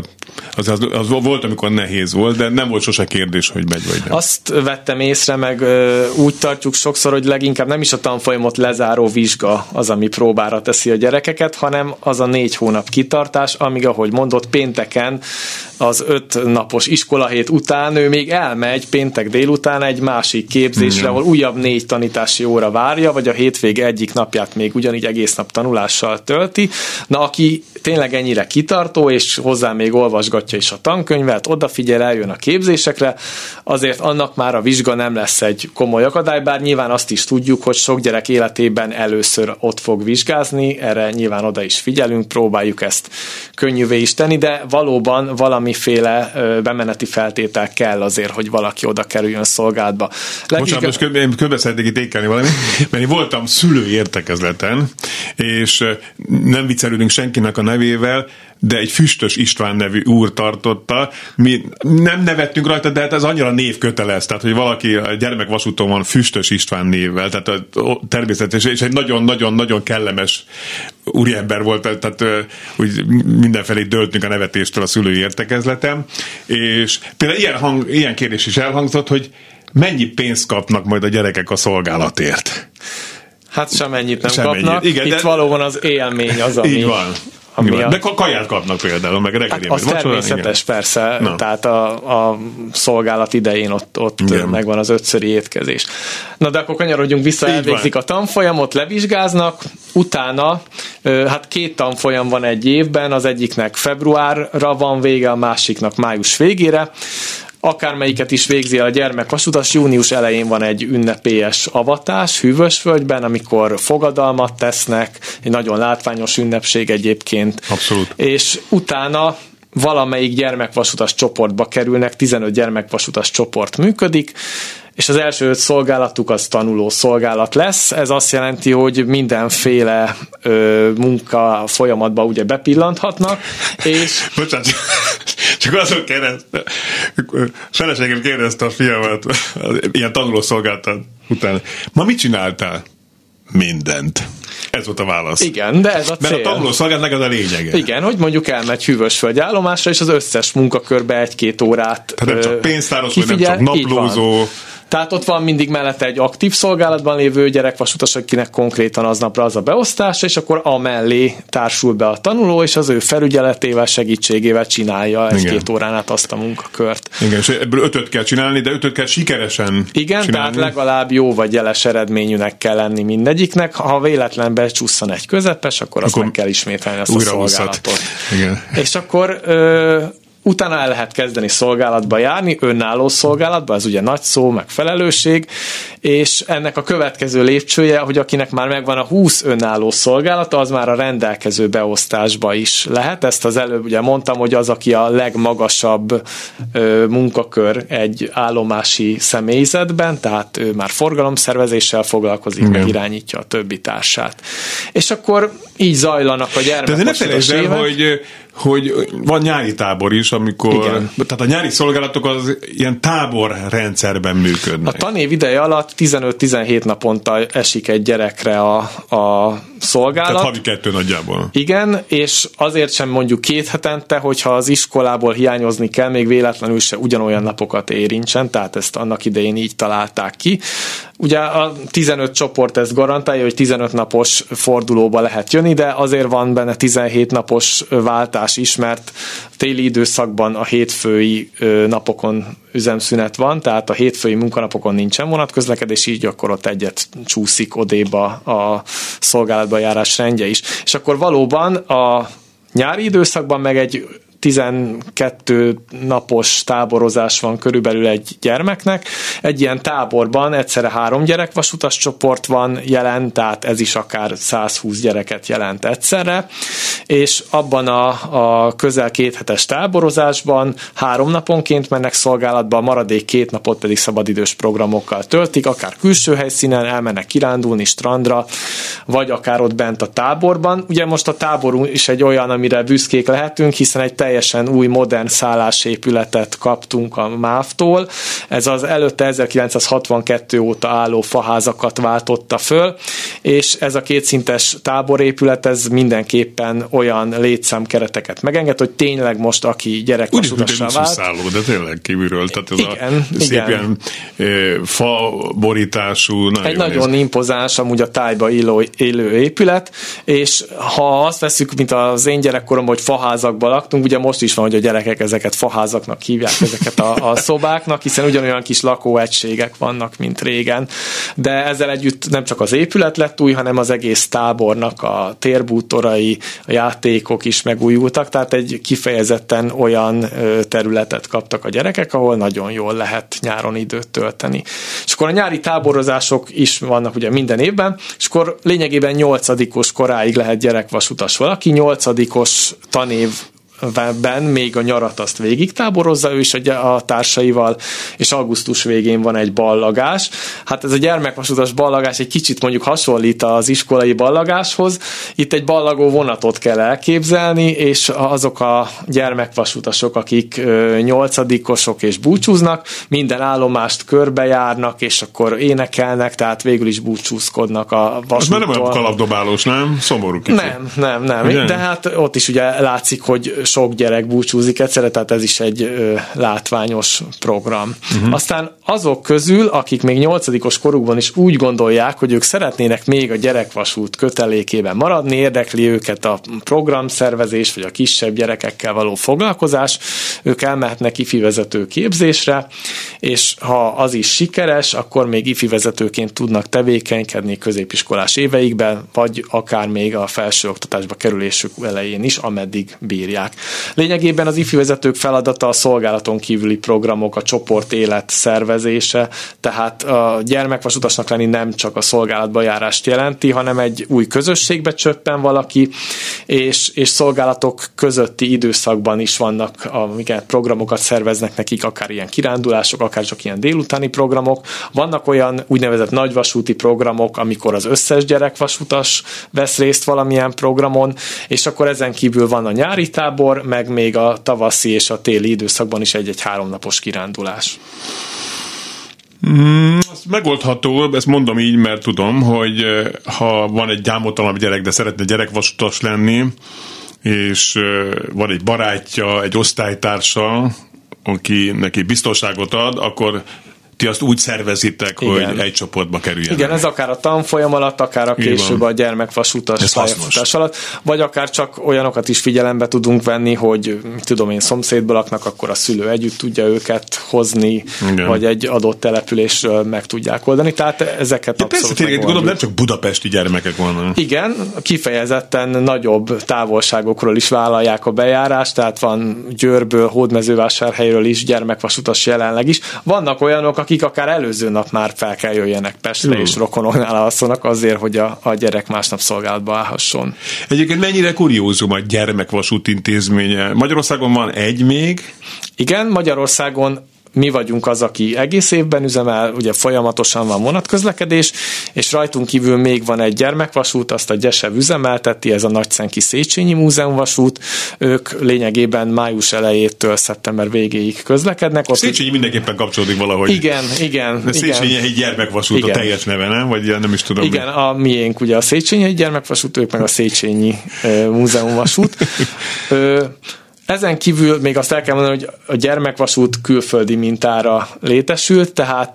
Speaker 2: az volt, amikor nehéz volt, de nem volt sose kérdés, hogy megy vagy nem.
Speaker 3: Azt vettem észre, meg úgy tartjuk sokszor, hogy leginkább nem is a tanfolyamot lezáró vizsga az, ami próbára teszi a gyerekeket, hanem az a 4 hónap kitartás, amíg, ahogy mondott, pénteken az 5 napos iskolahét után ő még elmegy péntek délután egy másik képzésre, ahol újabb 4 tanítási óra várja, vagy a hétvége egyik napját még ugyanígy egész nap tanulással tölti. Na, aki tényleg ennyire kitartó, és hozzá még olvasgatja is a tankönyvet, odafigyel, eljön a képzésekre, azért annak már a vizsga nem lesz egy komoly akadály, bár nyilván azt is tudjuk, hogy sok gyerek életében először ott fog vizsgázni, erre nyilván oda is figyelünk, próbáljuk ezt könnyűvé is tenni, de valóban valamiféle bemeneti feltétel kell azért, hogy valaki oda kerüljön szolgálatba.
Speaker 2: Bocsánat, most közben szeretnék itt ékelni valamit, mert én voltam szülői értekezleten, és nem viccelődünk senkinek a nevével, de egy Füstös István nevű úr tartotta. Mi nem nevettünk rajta, de hát ez annyira névkötelez, tehát hogy valaki a gyermekvasúton van Füstös István névvel, tehát természetes, és egy nagyon-nagyon-nagyon kellemes úriember volt, tehát úgy mindenfelé döltünk a nevetéstől a szülői értekezletem, és például ilyen kérdés is elhangzott, hogy mennyi pénzt kapnak majd a gyerekek a szolgálatért?
Speaker 3: Hát semennyit nem kapnak. Igen, itt valóban az élmény az, ami...
Speaker 2: Így van. De kaját kapnak például, meg reggeli.
Speaker 3: Hát az természetes, persze, no. Tehát a szolgálat idején ott megvan az 5-szöri étkezés. Na de akkor kanyarodjunk vissza, elvégzik a tanfolyamot, levizsgáznak, utána hát 2 tanfolyam van egy évben, az egyiknek februárra van vége, a másiknak május végére. Akármelyiket is végzi a gyermekvasutas, június elején van egy ünnepélyes avatás Hűvösvölgyben, amikor fogadalmat tesznek, egy nagyon látványos ünnepség egyébként.
Speaker 2: Abszolút.
Speaker 3: És utána valamelyik gyermekvasutas csoportba kerülnek, 15 gyermekvasutas csoport működik, és az első 5 szolgálatuk az tanuló szolgálat lesz. Ez azt jelenti, hogy mindenféle munka folyamatba ugye bepillanthatnak, és...
Speaker 2: Bocsánat, csak azon kérdezte, feleségem kérdezte a fiamat ilyen tanuló szolgálat után. Ma mit csináltál? Mindent. Ez volt a válasz.
Speaker 3: Igen, de ez a cél.
Speaker 2: Mert a tanulószolgálatnak az a lényege.
Speaker 3: Igen, hogy mondjuk elmegy Hűvösvölgy állomásra, és az összes munkakörbe 1-2 órát
Speaker 2: tehát nem csak pénztáros, vagy nem csak naplózó.
Speaker 3: Tehát ott van mindig mellette egy aktív szolgálatban lévő gyerekvasutas, akinek konkrétan aznapra az a beosztása, és akkor amellé társul be a tanuló, és az ő felügyeletével, segítségével csinálja 1-2 órán át azt a munkakört.
Speaker 2: Igen, és ebből 5 kell csinálni, de 5 kell sikeresen
Speaker 3: igen,
Speaker 2: csinálni.
Speaker 3: Tehát legalább jó vagy jeles eredményűnek kell lenni mindegyiknek. Ha véletlenül becsusszan egy közepes, akkor azt meg kell ismételni azt a szolgálatot.
Speaker 2: Igen.
Speaker 3: És akkor... utána el lehet kezdeni szolgálatba járni, önálló szolgálatba, ez ugye nagy szó, meg felelősség, és ennek a következő lépcsője, hogy akinek már megvan a 20 önálló szolgálata, az már a rendelkező beosztásba is lehet. Ezt az előbb ugye mondtam, hogy az, aki a legmagasabb munkakör egy állomási személyzetben, tehát ő már forgalomszervezéssel foglalkozik, meg irányítja a többi társát. És akkor így zajlanak a gyermekvasutas évek.
Speaker 2: Hogy van nyári tábor is, amikor...
Speaker 3: Igen.
Speaker 2: Tehát a nyári szolgálatok az ilyen táborrendszerben működnek.
Speaker 3: A tanév ideje alatt 15-17 naponta esik egy gyerekre a szolgálat.
Speaker 2: Tehát havi 2 nagyjából.
Speaker 3: Igen, és azért sem mondjuk 2 hetente, hogyha az iskolából hiányozni kell, még véletlenül se ugyanolyan napokat érintsen, tehát ezt annak idején így találták ki. Ugye a 15 csoport ezt garantálja, hogy 15 napos fordulóba lehet jönni, de azért van benne 17 napos váltás is, mert téli időszakban a hétfői napokon üzemszünet van, tehát a hétfői munkanapokon nincsen vonatközlekedés, így akkor ott egyet csúszik odéba a szolgálatba járás rendje is. És akkor valóban a nyári időszakban meg egy 12 napos táborozás van körülbelül egy gyermeknek. Egy ilyen táborban egyszerre 3 gyerekvasutas csoport van jelen, tehát ez is akár 120 gyereket jelent egyszerre, és abban a közel 2 hetes táborozásban 3 naponként mennek szolgálatba, a maradék 2 napot pedig szabadidős programokkal töltik, akár külső helyszínen, elmennek kirándulni strandra, vagy akár ott bent a táborban. Ugye most a tábor is egy olyan, amire büszkék lehetünk, hiszen egy teljesen új, modern szállásépületet kaptunk a MÁV-tól. Ez az előtte 1962 óta álló faházakat váltotta föl, és ez a 2 szintes táborépület, ez mindenképpen olyan létszámkereteket megenged, hogy tényleg most, aki gyerekvasutassá vált.
Speaker 2: Úgy, szálló, de tényleg kívülről. Tehát ez
Speaker 3: igen,
Speaker 2: a szép ilyen faborítású.
Speaker 3: Egy nagyon impozáns, amúgy a tájba élő épület, és ha azt veszük, mint az én gyerekkoromban, hogy faházakban laktunk, ugye most is van, hogy a gyerekek ezeket faházaknak hívják, ezeket a szobáknak, hiszen ugyanolyan kis lakóegységek vannak, mint régen. De ezzel együtt nem csak az épület lett új, hanem az egész tábornak a térbútorai, a játékok is megújultak, tehát egy kifejezetten olyan területet kaptak a gyerekek, ahol nagyon jól lehet nyáron időt tölteni. És akkor a nyári táborozások is vannak ugye minden évben, és akkor lényegében 8-os koráig lehet gyerekvasutas valaki, 8-os tanévben még a nyarat azt végig táborozza ő is a társaival, és augusztus végén van egy ballagás. Hát ez a gyermekvasutas ballagás egy kicsit mondjuk hasonlít az iskolai ballagáshoz. Itt egy ballagó vonatot kell elképzelni, és azok a gyermekvasutasok, akik 8-osok és búcsúznak, minden állomást körbejárnak, és akkor énekelnek, tehát végül is búcsúzkodnak a vasúttól.
Speaker 2: Az már nem olyan kalapdobálós, nem? Szomorú kicsit.
Speaker 3: Nem. Ugye? De hát ott is ugye látszik, hogy sok gyerek búcsúzik egyszerre, tehát ez is egy látványos program. Aztán azok közül, akik még 8-os korukban is úgy gondolják, hogy ők szeretnének még a gyerekvasút kötelékében maradni, érdekli őket a programszervezés, vagy a kisebb gyerekekkel való foglalkozás, ők elmehetnek ifivezető képzésre, és ha az is sikeres, akkor még ifivezetőként tudnak tevékenykedni középiskolás éveikben, vagy akár még a felsőoktatásba kerülésük elején is, ameddig bírják. Lényegében az ifjúvezetők feladata a szolgálaton kívüli programok, a csoport élet szervezése, tehát a gyermekvasutasnak lenni nem csak a szolgálatba járást jelenti, hanem egy új közösségbe csöppen valaki, és szolgálatok közötti időszakban is vannak, amiket programokat szerveznek nekik, akár ilyen kirándulások, akár csak ilyen délutáni programok. Vannak olyan úgynevezett nagyvasúti programok, amikor az összes gyerekvasutas vesz részt valamilyen programon, és akkor ezen kívül van a nyári tábor, meg még a tavaszi és a téli időszakban is egy-egy 3 napos kirándulás.
Speaker 2: Ez megoldható, ezt mondom így, mert tudom, hogy ha van egy gyámoltalanabb gyerek, de szeretne gyerekvasutas lenni, és van egy barátja, egy osztálytársa, aki neki biztonságot ad, akkor ti azt úgy szervezitek, igen, hogy egy csoportba kerüljenek.
Speaker 3: Igen, ez akár a tanfolyam alatt, akár a később a gyermekvasutas pályafutás alatt, vagy akár csak olyanokat is figyelembe tudunk venni, hogy tudom én, szomszédból laknak, akkor a szülő együtt tudja őket hozni, igen, vagy egy adott településről meg tudják oldani. Tehát ezeket abszolút
Speaker 2: persze, gondolom, nem csak budapesti gyermekek vannak.
Speaker 3: Igen, kifejezetten nagyobb távolságokról is vállalják a bejárást, tehát van Győrből, Hódmezővásárhelyről is gyermekvasutas jelenleg is. Vannak olyanok, akik akár előző nap már fel kell jöjjenek Pestre, és rokonoknál alszanak azért, hogy a gyerek másnap szolgálatba állhasson.
Speaker 2: Egyébként mennyire kuriózum a gyermekvasút intézménye? Magyarországon van egy még?
Speaker 3: Igen, Magyarországon mi vagyunk az, aki egész évben üzemel, ugye folyamatosan van vonatközlekedés, és rajtunk kívül még van egy gyermekvasút, azt a Gyesev üzemelteti, ez a Nagyszenki Széchenyi Múzeumvasút. Ők lényegében május elejétől szeptember végéig közlekednek.
Speaker 2: Széchenyi mindenképpen kapcsolódik valahogy.
Speaker 3: Igen.
Speaker 2: De Széchenyi egy gyermekvasút, igen, a teljes neve, nem? Vagy nem is tudom.
Speaker 3: Igen, a miénk ugye a Széchenyi gyermekvasút, ők meg a Széchenyi Múzeumvasút. Ezen kívül még azt el kell mondani, hogy a gyermekvasút külföldi mintára létesült, tehát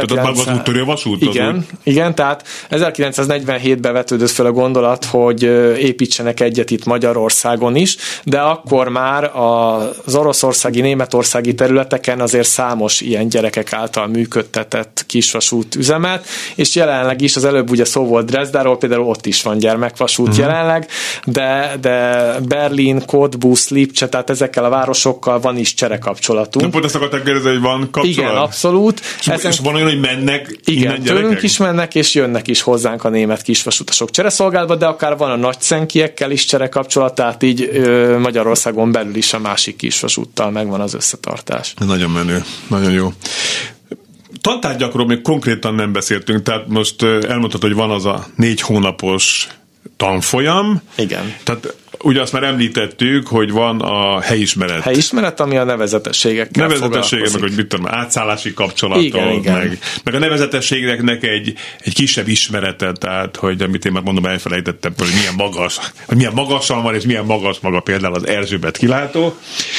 Speaker 3: igen, tehát 1947-ben vetődött fel a gondolat, hogy építsenek egyet itt Magyarországon is, de akkor már az oroszországi, németországi területeken azért számos ilyen gyerekek által működtetett kisvasút üzemelt, és jelenleg is, az előbb ugye szó volt Dresdáról, például ott is van gyermekvasút jelenleg, de Berlin, Cottbus, Lipcse, tehát ezekkel a városokkal van is cserekapcsolatunk.
Speaker 2: Pont ezt akarták kérdezni, hogy van kapcsolat?
Speaker 3: Igen, abszolút.
Speaker 2: És van olyan, hogy mennek
Speaker 3: igen,
Speaker 2: innen gyerekek?
Speaker 3: tőlünk is mennek, és jönnek is hozzánk a német kisvasutasok csereszolgálatba, de akár van a nagyszenkiekkel is cserekapcsolat, tehát így Magyarországon belül is a másik kisvasúttal megvan az összetartás.
Speaker 2: Nagyon menő, nagyon jó. Tantárgyakról még konkrétan nem beszéltünk, tehát most elmondhatod, hogy van az a 4 hónapos tanfolyam.
Speaker 3: Igen.
Speaker 2: Tehát ugye azt már említettük, hogy van a helyismeret.
Speaker 3: Helyismeret, ami a nevezetességekkel foglalkozik.
Speaker 2: Meg hogy mit tudom, átszállási kapcsolatok,
Speaker 3: igen.
Speaker 2: Meg a nevezetességeknek egy kisebb ismerete, tehát, hogy amit én már mondom, elfelejtettem, hogy milyen magasan van, és milyen magas maga például az Erzsébet kilátó,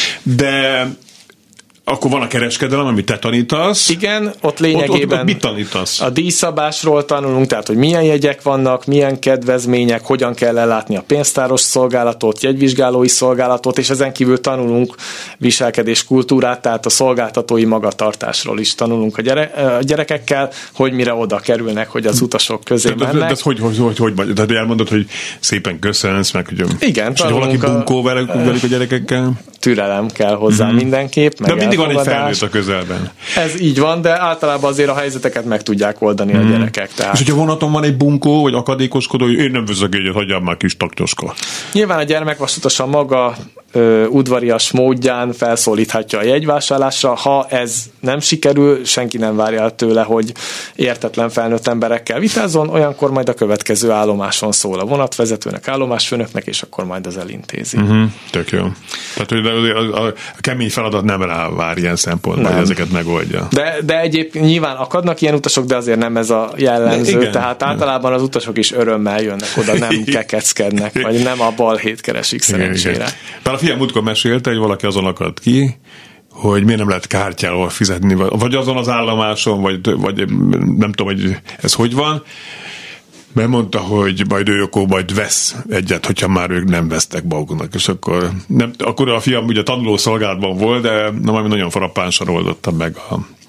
Speaker 2: de akkor van a kereskedelem, amit te tanítasz.
Speaker 3: Igen, ott lényegében
Speaker 2: ott mit tanítasz?
Speaker 3: A díjszabásról tanulunk, tehát hogy milyen jegyek vannak, milyen kedvezmények, hogyan kell ellátni a pénztáros szolgálatot, jegyvizsgálói szolgálatot, és ezen kívül tanulunk viselkedéskultúrát, tehát a szolgáltatói magatartásról is tanulunk a gyerekekkel, hogy mire oda kerülnek, hogy az utasok közé mennek.
Speaker 2: De ez hogy? Tehát elmondod, hogy szépen köszönsz, meg hogy
Speaker 3: igen,
Speaker 2: hogy valaki bunkó velük a gyerekekkel?
Speaker 3: Türelem kell hozzá mindenképp.
Speaker 2: De mindig van egy felnőtt a közelben.
Speaker 3: Ez így van, de általában azért a helyzeteket meg tudják oldani a gyerekek. Tehát.
Speaker 2: És hogyha vonaton van egy bunkó, vagy akadékoskodó, hogy én nem veszek egyet, hagyjam már kis taknyoska.
Speaker 3: Nyilván a gyermekvasutas a maga udvarias módján felszólíthatja a jegyvásárlásra. Ha ez nem sikerül, senki nem várja el tőle, hogy értetlen felnőtt emberekkel vitázzon, olyankor majd a következő állomáson szól a vonatvezetőnek, állomásfőnöknek, és akkor majd az elintézi.
Speaker 2: Tök jó. Tehát, hogy a kemény feladat nem rávár ilyen szempontból, hogy ezeket megoldja.
Speaker 3: De egyébként nyilván akadnak ilyen utasok, de azért nem ez a jellemző. Igen, tehát általában az utasok is örömmel jönnek oda, nem kekeckednek, vagy nem a balhét keresik szerencsére.
Speaker 2: Bár a fiam múltkor mesélte, hogy valaki azon akadt ki, hogy miért nem lehet kártyával fizetni, vagy azon az állomáson, vagy nem tudom, hogy ez hogy van. Mert mondta, hogy majd ő akkor majd vesz egyet, hogyha már ők nem vesztek maguknak. És akkor a fiam ugye tanuló szolgálatban volt, de valami nagyon frappánsan oldotta meg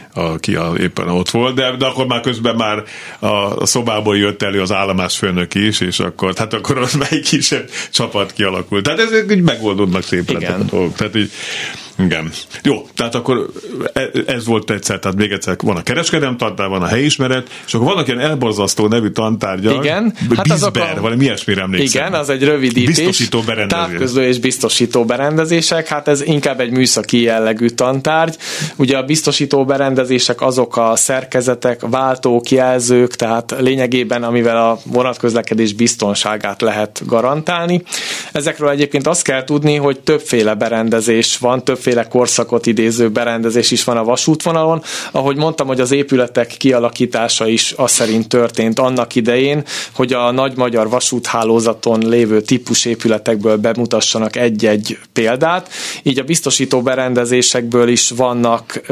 Speaker 2: aki éppen ott volt, de akkor már közben már a szobából jött elő az állomásfőnök is, és akkor ott már egy kisebb csapat kialakult. Tehát ez így megoldódnak szépen a dolgok. Tehát így, igen. Jó, tehát akkor ez volt egyszer, tehát még egyszer van a kereskedelem tantár, van a helyismeret, és akkor vannak ilyen elborzasztó nevű tantárgyak.
Speaker 3: Igen.
Speaker 2: BISBER, valami ilyesmire emlékszem.
Speaker 3: Igen, az egy rövidítés.
Speaker 2: Biztosító berendezés.
Speaker 3: Távközlő és biztosító berendezések, hát ez inkább egy műszaki jellegű tantárgy. Ugye a biztosító berendezések azok a szerkezetek, váltók, jelzők, tehát lényegében, amivel a vonatközlekedés biztonságát lehet garantálni. Ezekről egyébként azt kell tudni, hogy többféle berendezés van, többféle korszakot idéző berendezés is van a vasútvonalon. Ahogy mondtam, hogy az épületek kialakítása is az szerint történt annak idején, hogy a nagy magyar vasúthálózaton lévő típusépületekből bemutassanak egy-egy példát. Így a biztosító berendezésekből is vannak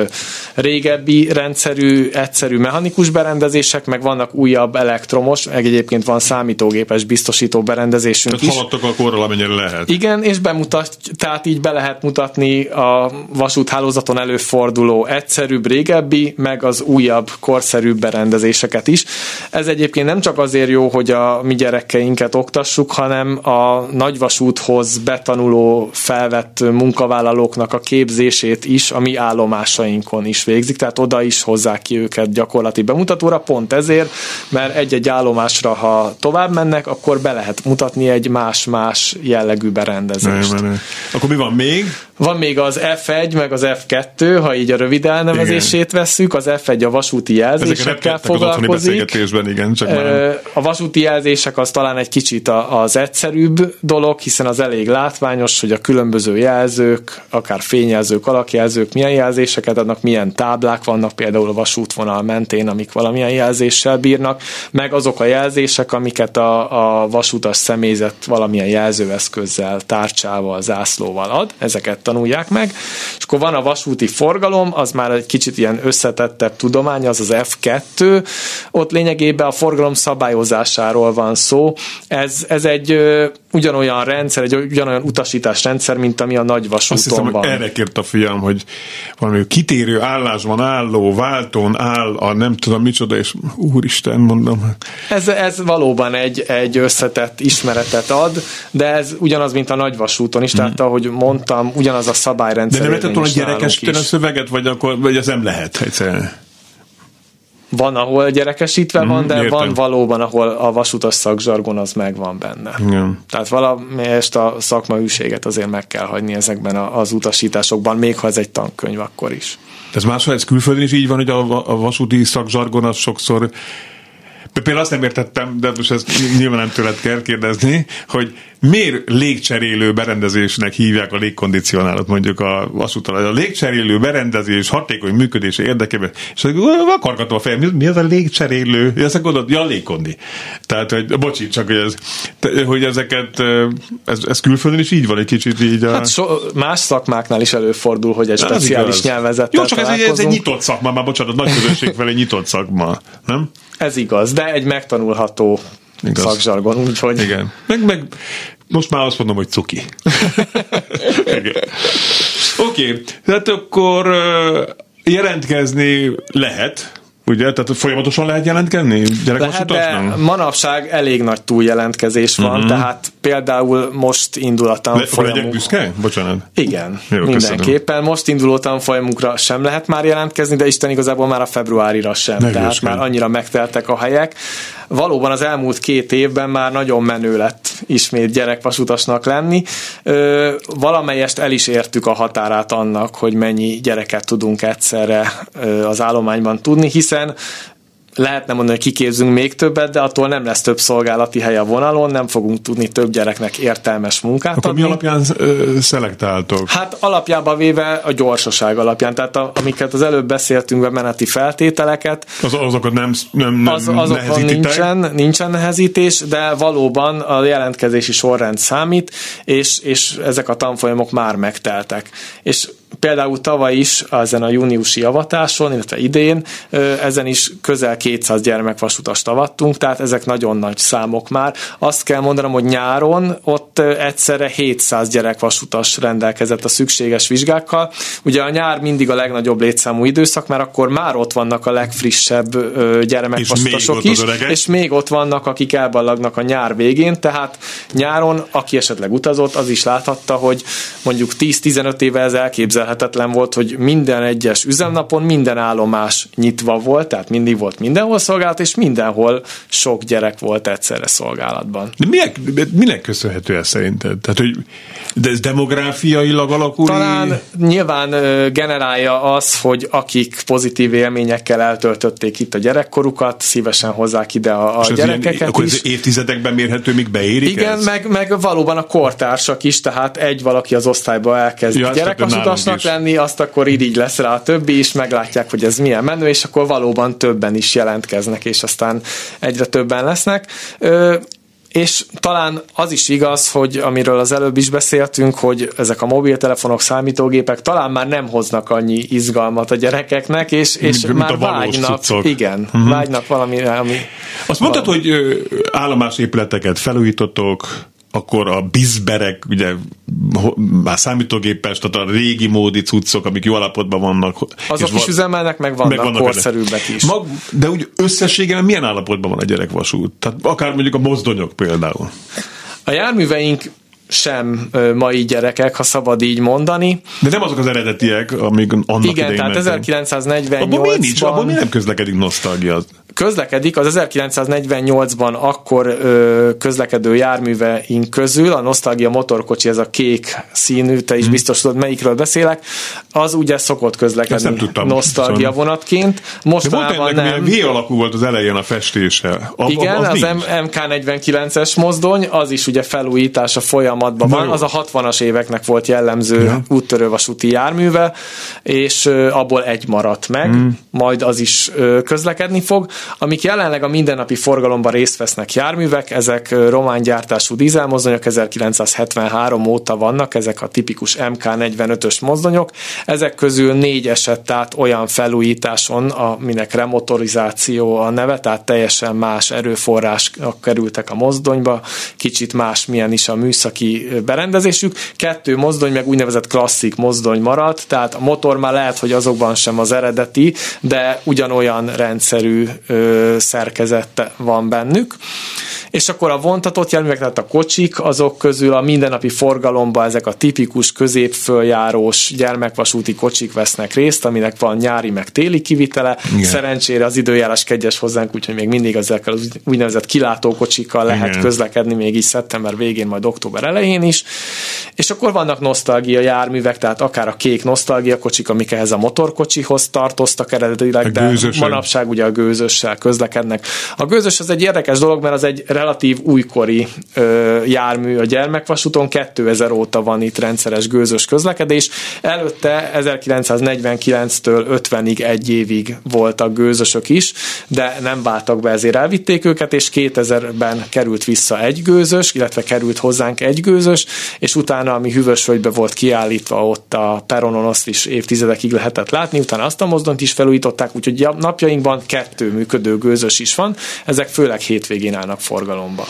Speaker 3: régebbi rendszerű, egyszerű mechanikus berendezések, meg vannak újabb elektromos, meg egyébként van számítógépes biztosító berendezésünk
Speaker 2: tehát
Speaker 3: is.
Speaker 2: haladtak a korral, amennyire lehet.
Speaker 3: Igen, és tehát így be lehet mutatni a vasúthálózaton előforduló egyszerűbb, régebbi, meg az újabb, korszerűbb berendezéseket is. Ez egyébként nem csak azért jó, hogy a mi gyerekeinket oktassuk, hanem a nagyvasúthoz betanuló, felvett munkavállalóknak a képzését is a mi állomásainkon is végzik, tehát oda is hozzák ki őket gyakorlati bemutatóra, pont ezért, mert egy-egy állomásra, ha tovább mennek, akkor be lehet mutatni egy más-más jellegű berendezést.
Speaker 2: Akkor mi van még?
Speaker 3: Van még az F1, meg az F2, ha így a rövid elnevezését vesszük. Az F1 a vasúti jelzésekkel foglalkozik.
Speaker 2: Igen, csak
Speaker 3: a vasúti jelzések az talán egy kicsit az egyszerűbb dolog, hiszen az elég látványos, hogy a különböző jelzők, akár fényjelzők, alakjelzők milyen jelzéseket adnak, milyen táblák vannak például a vasútvonal mentén, amik valamilyen jelzéssel bírnak, meg azok a jelzések, amiket a vasutas személyzet valamilyen jelzőeszközzel, tárcsával, zászlóval ad. Ezeket tanulják meg, és akkor van a vasúti forgalom, az már egy kicsit ilyen összetettebb tudomány, az az F2, ott lényegében a forgalom szabályozásáról van szó. Ez egy ugyanolyan rendszer, egy ugyanolyan utasításrendszer, mint ami a nagy vasúton van.
Speaker 2: Erre kért a fiam, hogy valami kitérő állásban álló, váltón áll a nem tudom micsoda, és úristen, mondom.
Speaker 3: Ez valóban egy összetett ismeretet ad, de ez ugyanaz, mint a nagy vasúton is, tehát ahogy mondtam, ugyanaz a szabályrendszer.
Speaker 2: De nem lehetett volna gyerekesíteni a szöveget, vagy ez nem lehet egyszerűen?
Speaker 3: Van, ahol gyerekesítve van, de értem. Van valóban, ahol a vasutas szakzsargon az megvan benne. Igen. Tehát valamelyest a szakmahűséget azért meg kell hagyni ezekben az utasításokban, még ha ez egy tankönyv akkor is.
Speaker 2: Ez máshol, ez külföldön is így van, hogy a vasúti szakzsargon az sokszor. Például azt nem értettem, de most ezt nyilván nem tőled kell kérdezni, hogy miért légcserélő berendezésnek hívják a légkondicionálót mondjuk a vasúton. A légcserélő berendezés hatékony működése érdekében. És akargatom a fejem, mi az a légcserélő? Ezt gondolod, a légkondi. Tehát, hogy bocsi, csak hogy ezeket, ez külföldön is így van egy kicsit így.
Speaker 3: Hát más szakmáknál is előfordul, hogy egy speciális nyelvezettel
Speaker 2: jó, csak ez egy nyitott szakma, már bocsánat, nagy közönség felé nyitott szakma, nem?
Speaker 3: Ez igaz, de egy megtanulható szakzsargon, úgyhogy...
Speaker 2: Igen. Meg most már azt mondom, hogy cuki. Oké, tehát akkor jelentkezni lehet, ugye? Tehát folyamatosan lehet jelentkezni gyerekvasutasnak?
Speaker 3: De manapság elég nagy túljelentkezés van, tehát például most indul a tanfolyamunk.
Speaker 2: Legyek büszke? Bocsánat.
Speaker 3: Igen, jó, mindenképpen. Köszönöm. Most induló tanfolyamunkra sem lehet már jelentkezni, de Isten igazából már a februárira sem. Tehát már annyira megteltek a helyek. Valóban az elmúlt 2 évben már nagyon menő lett ismét gyerekvasutasnak lenni. Valamelyest el is értük a határát annak, hogy mennyi gyereket tudunk egyszerre az állományban tudni, hiszen lehetne mondani, hogy kiképzünk még többet, de attól nem lesz több szolgálati hely a vonalon, nem fogunk tudni több gyereknek értelmes munkát
Speaker 2: akkor
Speaker 3: adni.
Speaker 2: Mi alapján szelektáltok?
Speaker 3: Hát alapjában véve a gyorsaság alapján, tehát amiket az előbb beszéltünk, bemeneti feltételeket.
Speaker 2: Azokat nem
Speaker 3: azokon nincsen nehezítés, de valóban a jelentkezési sorrend számít, és ezek a tanfolyamok már megteltek. És például tavaly is ezen a júniusi avatáson, illetve idén ezen is közel 200 gyermekvasutast avattunk, tehát ezek nagyon nagy számok már. Azt kell mondanom, hogy nyáron ott egyszerre 700 gyerekvasutas rendelkezett a szükséges vizsgákkal. Ugye a nyár mindig a legnagyobb létszámú időszak, mert akkor már ott vannak a legfrissebb gyermekvasutasok is, és még ott vannak, akik elballagnak a nyár végén, tehát nyáron, aki esetleg utazott, az is láthatta, hogy mondjuk 10-15 éve ez elképzelhetetlen volt, hogy minden egyes üzemnapon minden állomás nyitva volt, tehát mindig volt mindenhol szolgálat, és mindenhol sok gyerek volt egyszerre szolgálatban.
Speaker 2: De minek köszönhető ez szerinted? Tehát, hogy de ez demográfiailag alakul?
Speaker 3: Talán nyilván generálja az, hogy akik pozitív élményekkel eltöltötték itt a gyerekkorukat, szívesen hozzák ide a gyerekeket
Speaker 2: ilyen, akkor is. Akkor ez évtizedekben mérhető, míg beérik?
Speaker 3: Igen, meg valóban a kortársak is, tehát egy valaki az osztályba elkezd gyerekvasutasnak lenni, azt akkor így lesz rá a többi is, meglátják, hogy ez milyen menő, és akkor valóban többen is jelentkeznek, és aztán egyre többen lesznek. És talán az is igaz, hogy amiről az előbb is beszéltünk, hogy ezek a mobiltelefonok, számítógépek talán már nem hoznak annyi izgalmat a gyerekeknek, és már vágynak, vágynak valamire, ami...
Speaker 2: Azt mondtad, hogy állomásépületeket felújítottok, akkor a bizberek, ugye már számítógépes, tehát a régi módi cuccok, amik jó állapotban vannak.
Speaker 3: Azok is üzemelnek, meg vannak korszerűbbek is.
Speaker 2: De úgy összességében milyen állapotban van a gyerekvasút? Tehát akár mondjuk a mozdonyok például.
Speaker 3: A járműveink sem mai gyerekek, ha szabad így mondani.
Speaker 2: De nem azok az eredetiek, amik annak
Speaker 3: igen,
Speaker 2: idején
Speaker 3: tehát 1948-ban...
Speaker 2: Abban mi nem közlekedik nosztalgia?
Speaker 3: Közlekedik, az 1948-ban akkor közlekedő járműveink közül, a Nostalgia motorkocsi, ez a kék színű, te is biztos tudod, melyikről beszélek, az ugye szokott közlekedni Nostalgia vonatként. Mostanában nem.
Speaker 2: V alakú volt az elején a festése.
Speaker 3: Igen, az MK49-es mozdony, az is ugye felújítása folyamatban van, az a 60-as éveknek volt jellemző úttörővasúti járműve, és abból egy maradt meg, majd az is közlekedni fog. Amik jelenleg a mindennapi forgalomban részt vesznek járművek, ezek román gyártású dízelmozdonyok, 1973 óta vannak, ezek a tipikus MK45-ös mozdonyok. Ezek közül 4 esett át olyan felújításon, aminek remotorizáció a neve, tehát teljesen más erőforrások kerültek a mozdonyba, kicsit más milyen is a műszaki berendezésük. 2 mozdony meg úgynevezett klasszik mozdony maradt, tehát a motor már lehet, hogy azokban sem az eredeti, de ugyanolyan rendszerű szerkezet van bennük. És akkor a vontatott járművek, tehát a kocsik, azok közül a mindennapi forgalomban ezek a tipikus középföljárós gyermekvasúti kocsik vesznek részt, aminek van nyári meg téli kivitele. Igen. Szerencsére az időjárás kegyes hozzánk, úgyhogy még mindig ezekkel az úgynevezett kilátókocsikkal lehet közlekedni, még így szeptember végén, majd október elején is. És akkor vannak nosztalgia járművek, tehát akár a kék nosztalgia kocsik, amik ehhez a motorkocsihoz tartoztak eredetileg, de manapság ugye a gőzössel közlekednek. A gőzös az egy érdekes dolog, mert az egy relatív újkori jármű a gyermekvasúton, 2000 óta van itt rendszeres gőzös közlekedés. Előtte 1949-től 50-ig egy évig voltak gőzösök is, de nem váltak be, ezért elvitték őket, és 2000-ben került vissza egy gőzös, illetve került hozzánk egy gőzös, és utána, ami Hűvösvölgybe volt kiállítva, ott a peronon azt is évtizedekig lehetett látni, utána azt a mozdonyt is felújították, úgyhogy napjainkban 2 működő gőzös is van, ezek főleg hétvégén állnak forgalomba.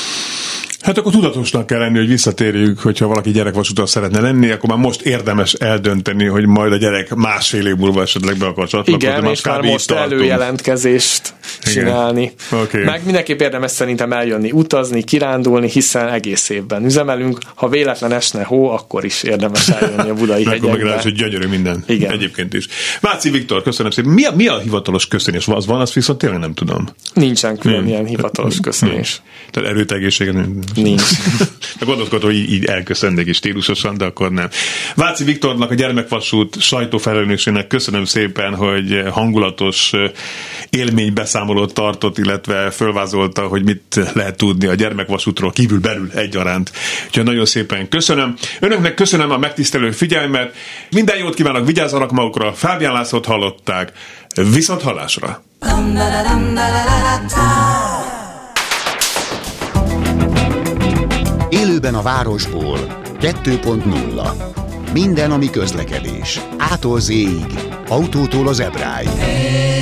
Speaker 2: Hát akkor tudatosnak kell lenni, hogy visszatérjük, hogyha valaki gyerekvasutas szeretne lenni, akkor már most érdemes eldönteni, hogy majd a gyerek másfél év múlva esetleg be akar csatlakozni.
Speaker 3: Igen, és már most előjelentkezést csinálni.
Speaker 2: Okay.
Speaker 3: Meg mindenképp érdemes szerintem eljönni, utazni, kirándulni, hiszen egész évben üzemelünk. Ha véletlen esne hó, akkor is érdemes eljönni a Budai hegyekbe.
Speaker 2: Akkor meg hogy gyönyörű minden.
Speaker 3: Igen.
Speaker 2: Egyébként is. Váci Viktor, köszönöm szépen. Mi a hivatalos köszönés? Az van, azt viszont tényleg nem tudom.
Speaker 3: Nincsen külön ilyen hivatalos köszönés.
Speaker 2: Tehát erőtelgészséget
Speaker 3: nincs.
Speaker 2: Gondolkodom, hogy így elköszönnék is stílusosan, de akkor nem. Váci Viktornak, a Gyermekvasút sajtófelelősének köszönöm szépen, hogy hangulatos élménybeszámolót tartott, illetve fölvázolta, hogy mit lehet tudni a gyermekvasútról kívül-belül egyaránt. Úgyhogy nagyon szépen köszönöm. Önöknek köszönöm a megtisztelő figyelmet. Minden jót kívánok, vigyázzanak magukra. Fábián Lászlót hallották. Viszont hallásra!
Speaker 1: Élőben a városból 2.0 Minden, ami közlekedés. A-tól Z-ig. Autótól az Ebráig.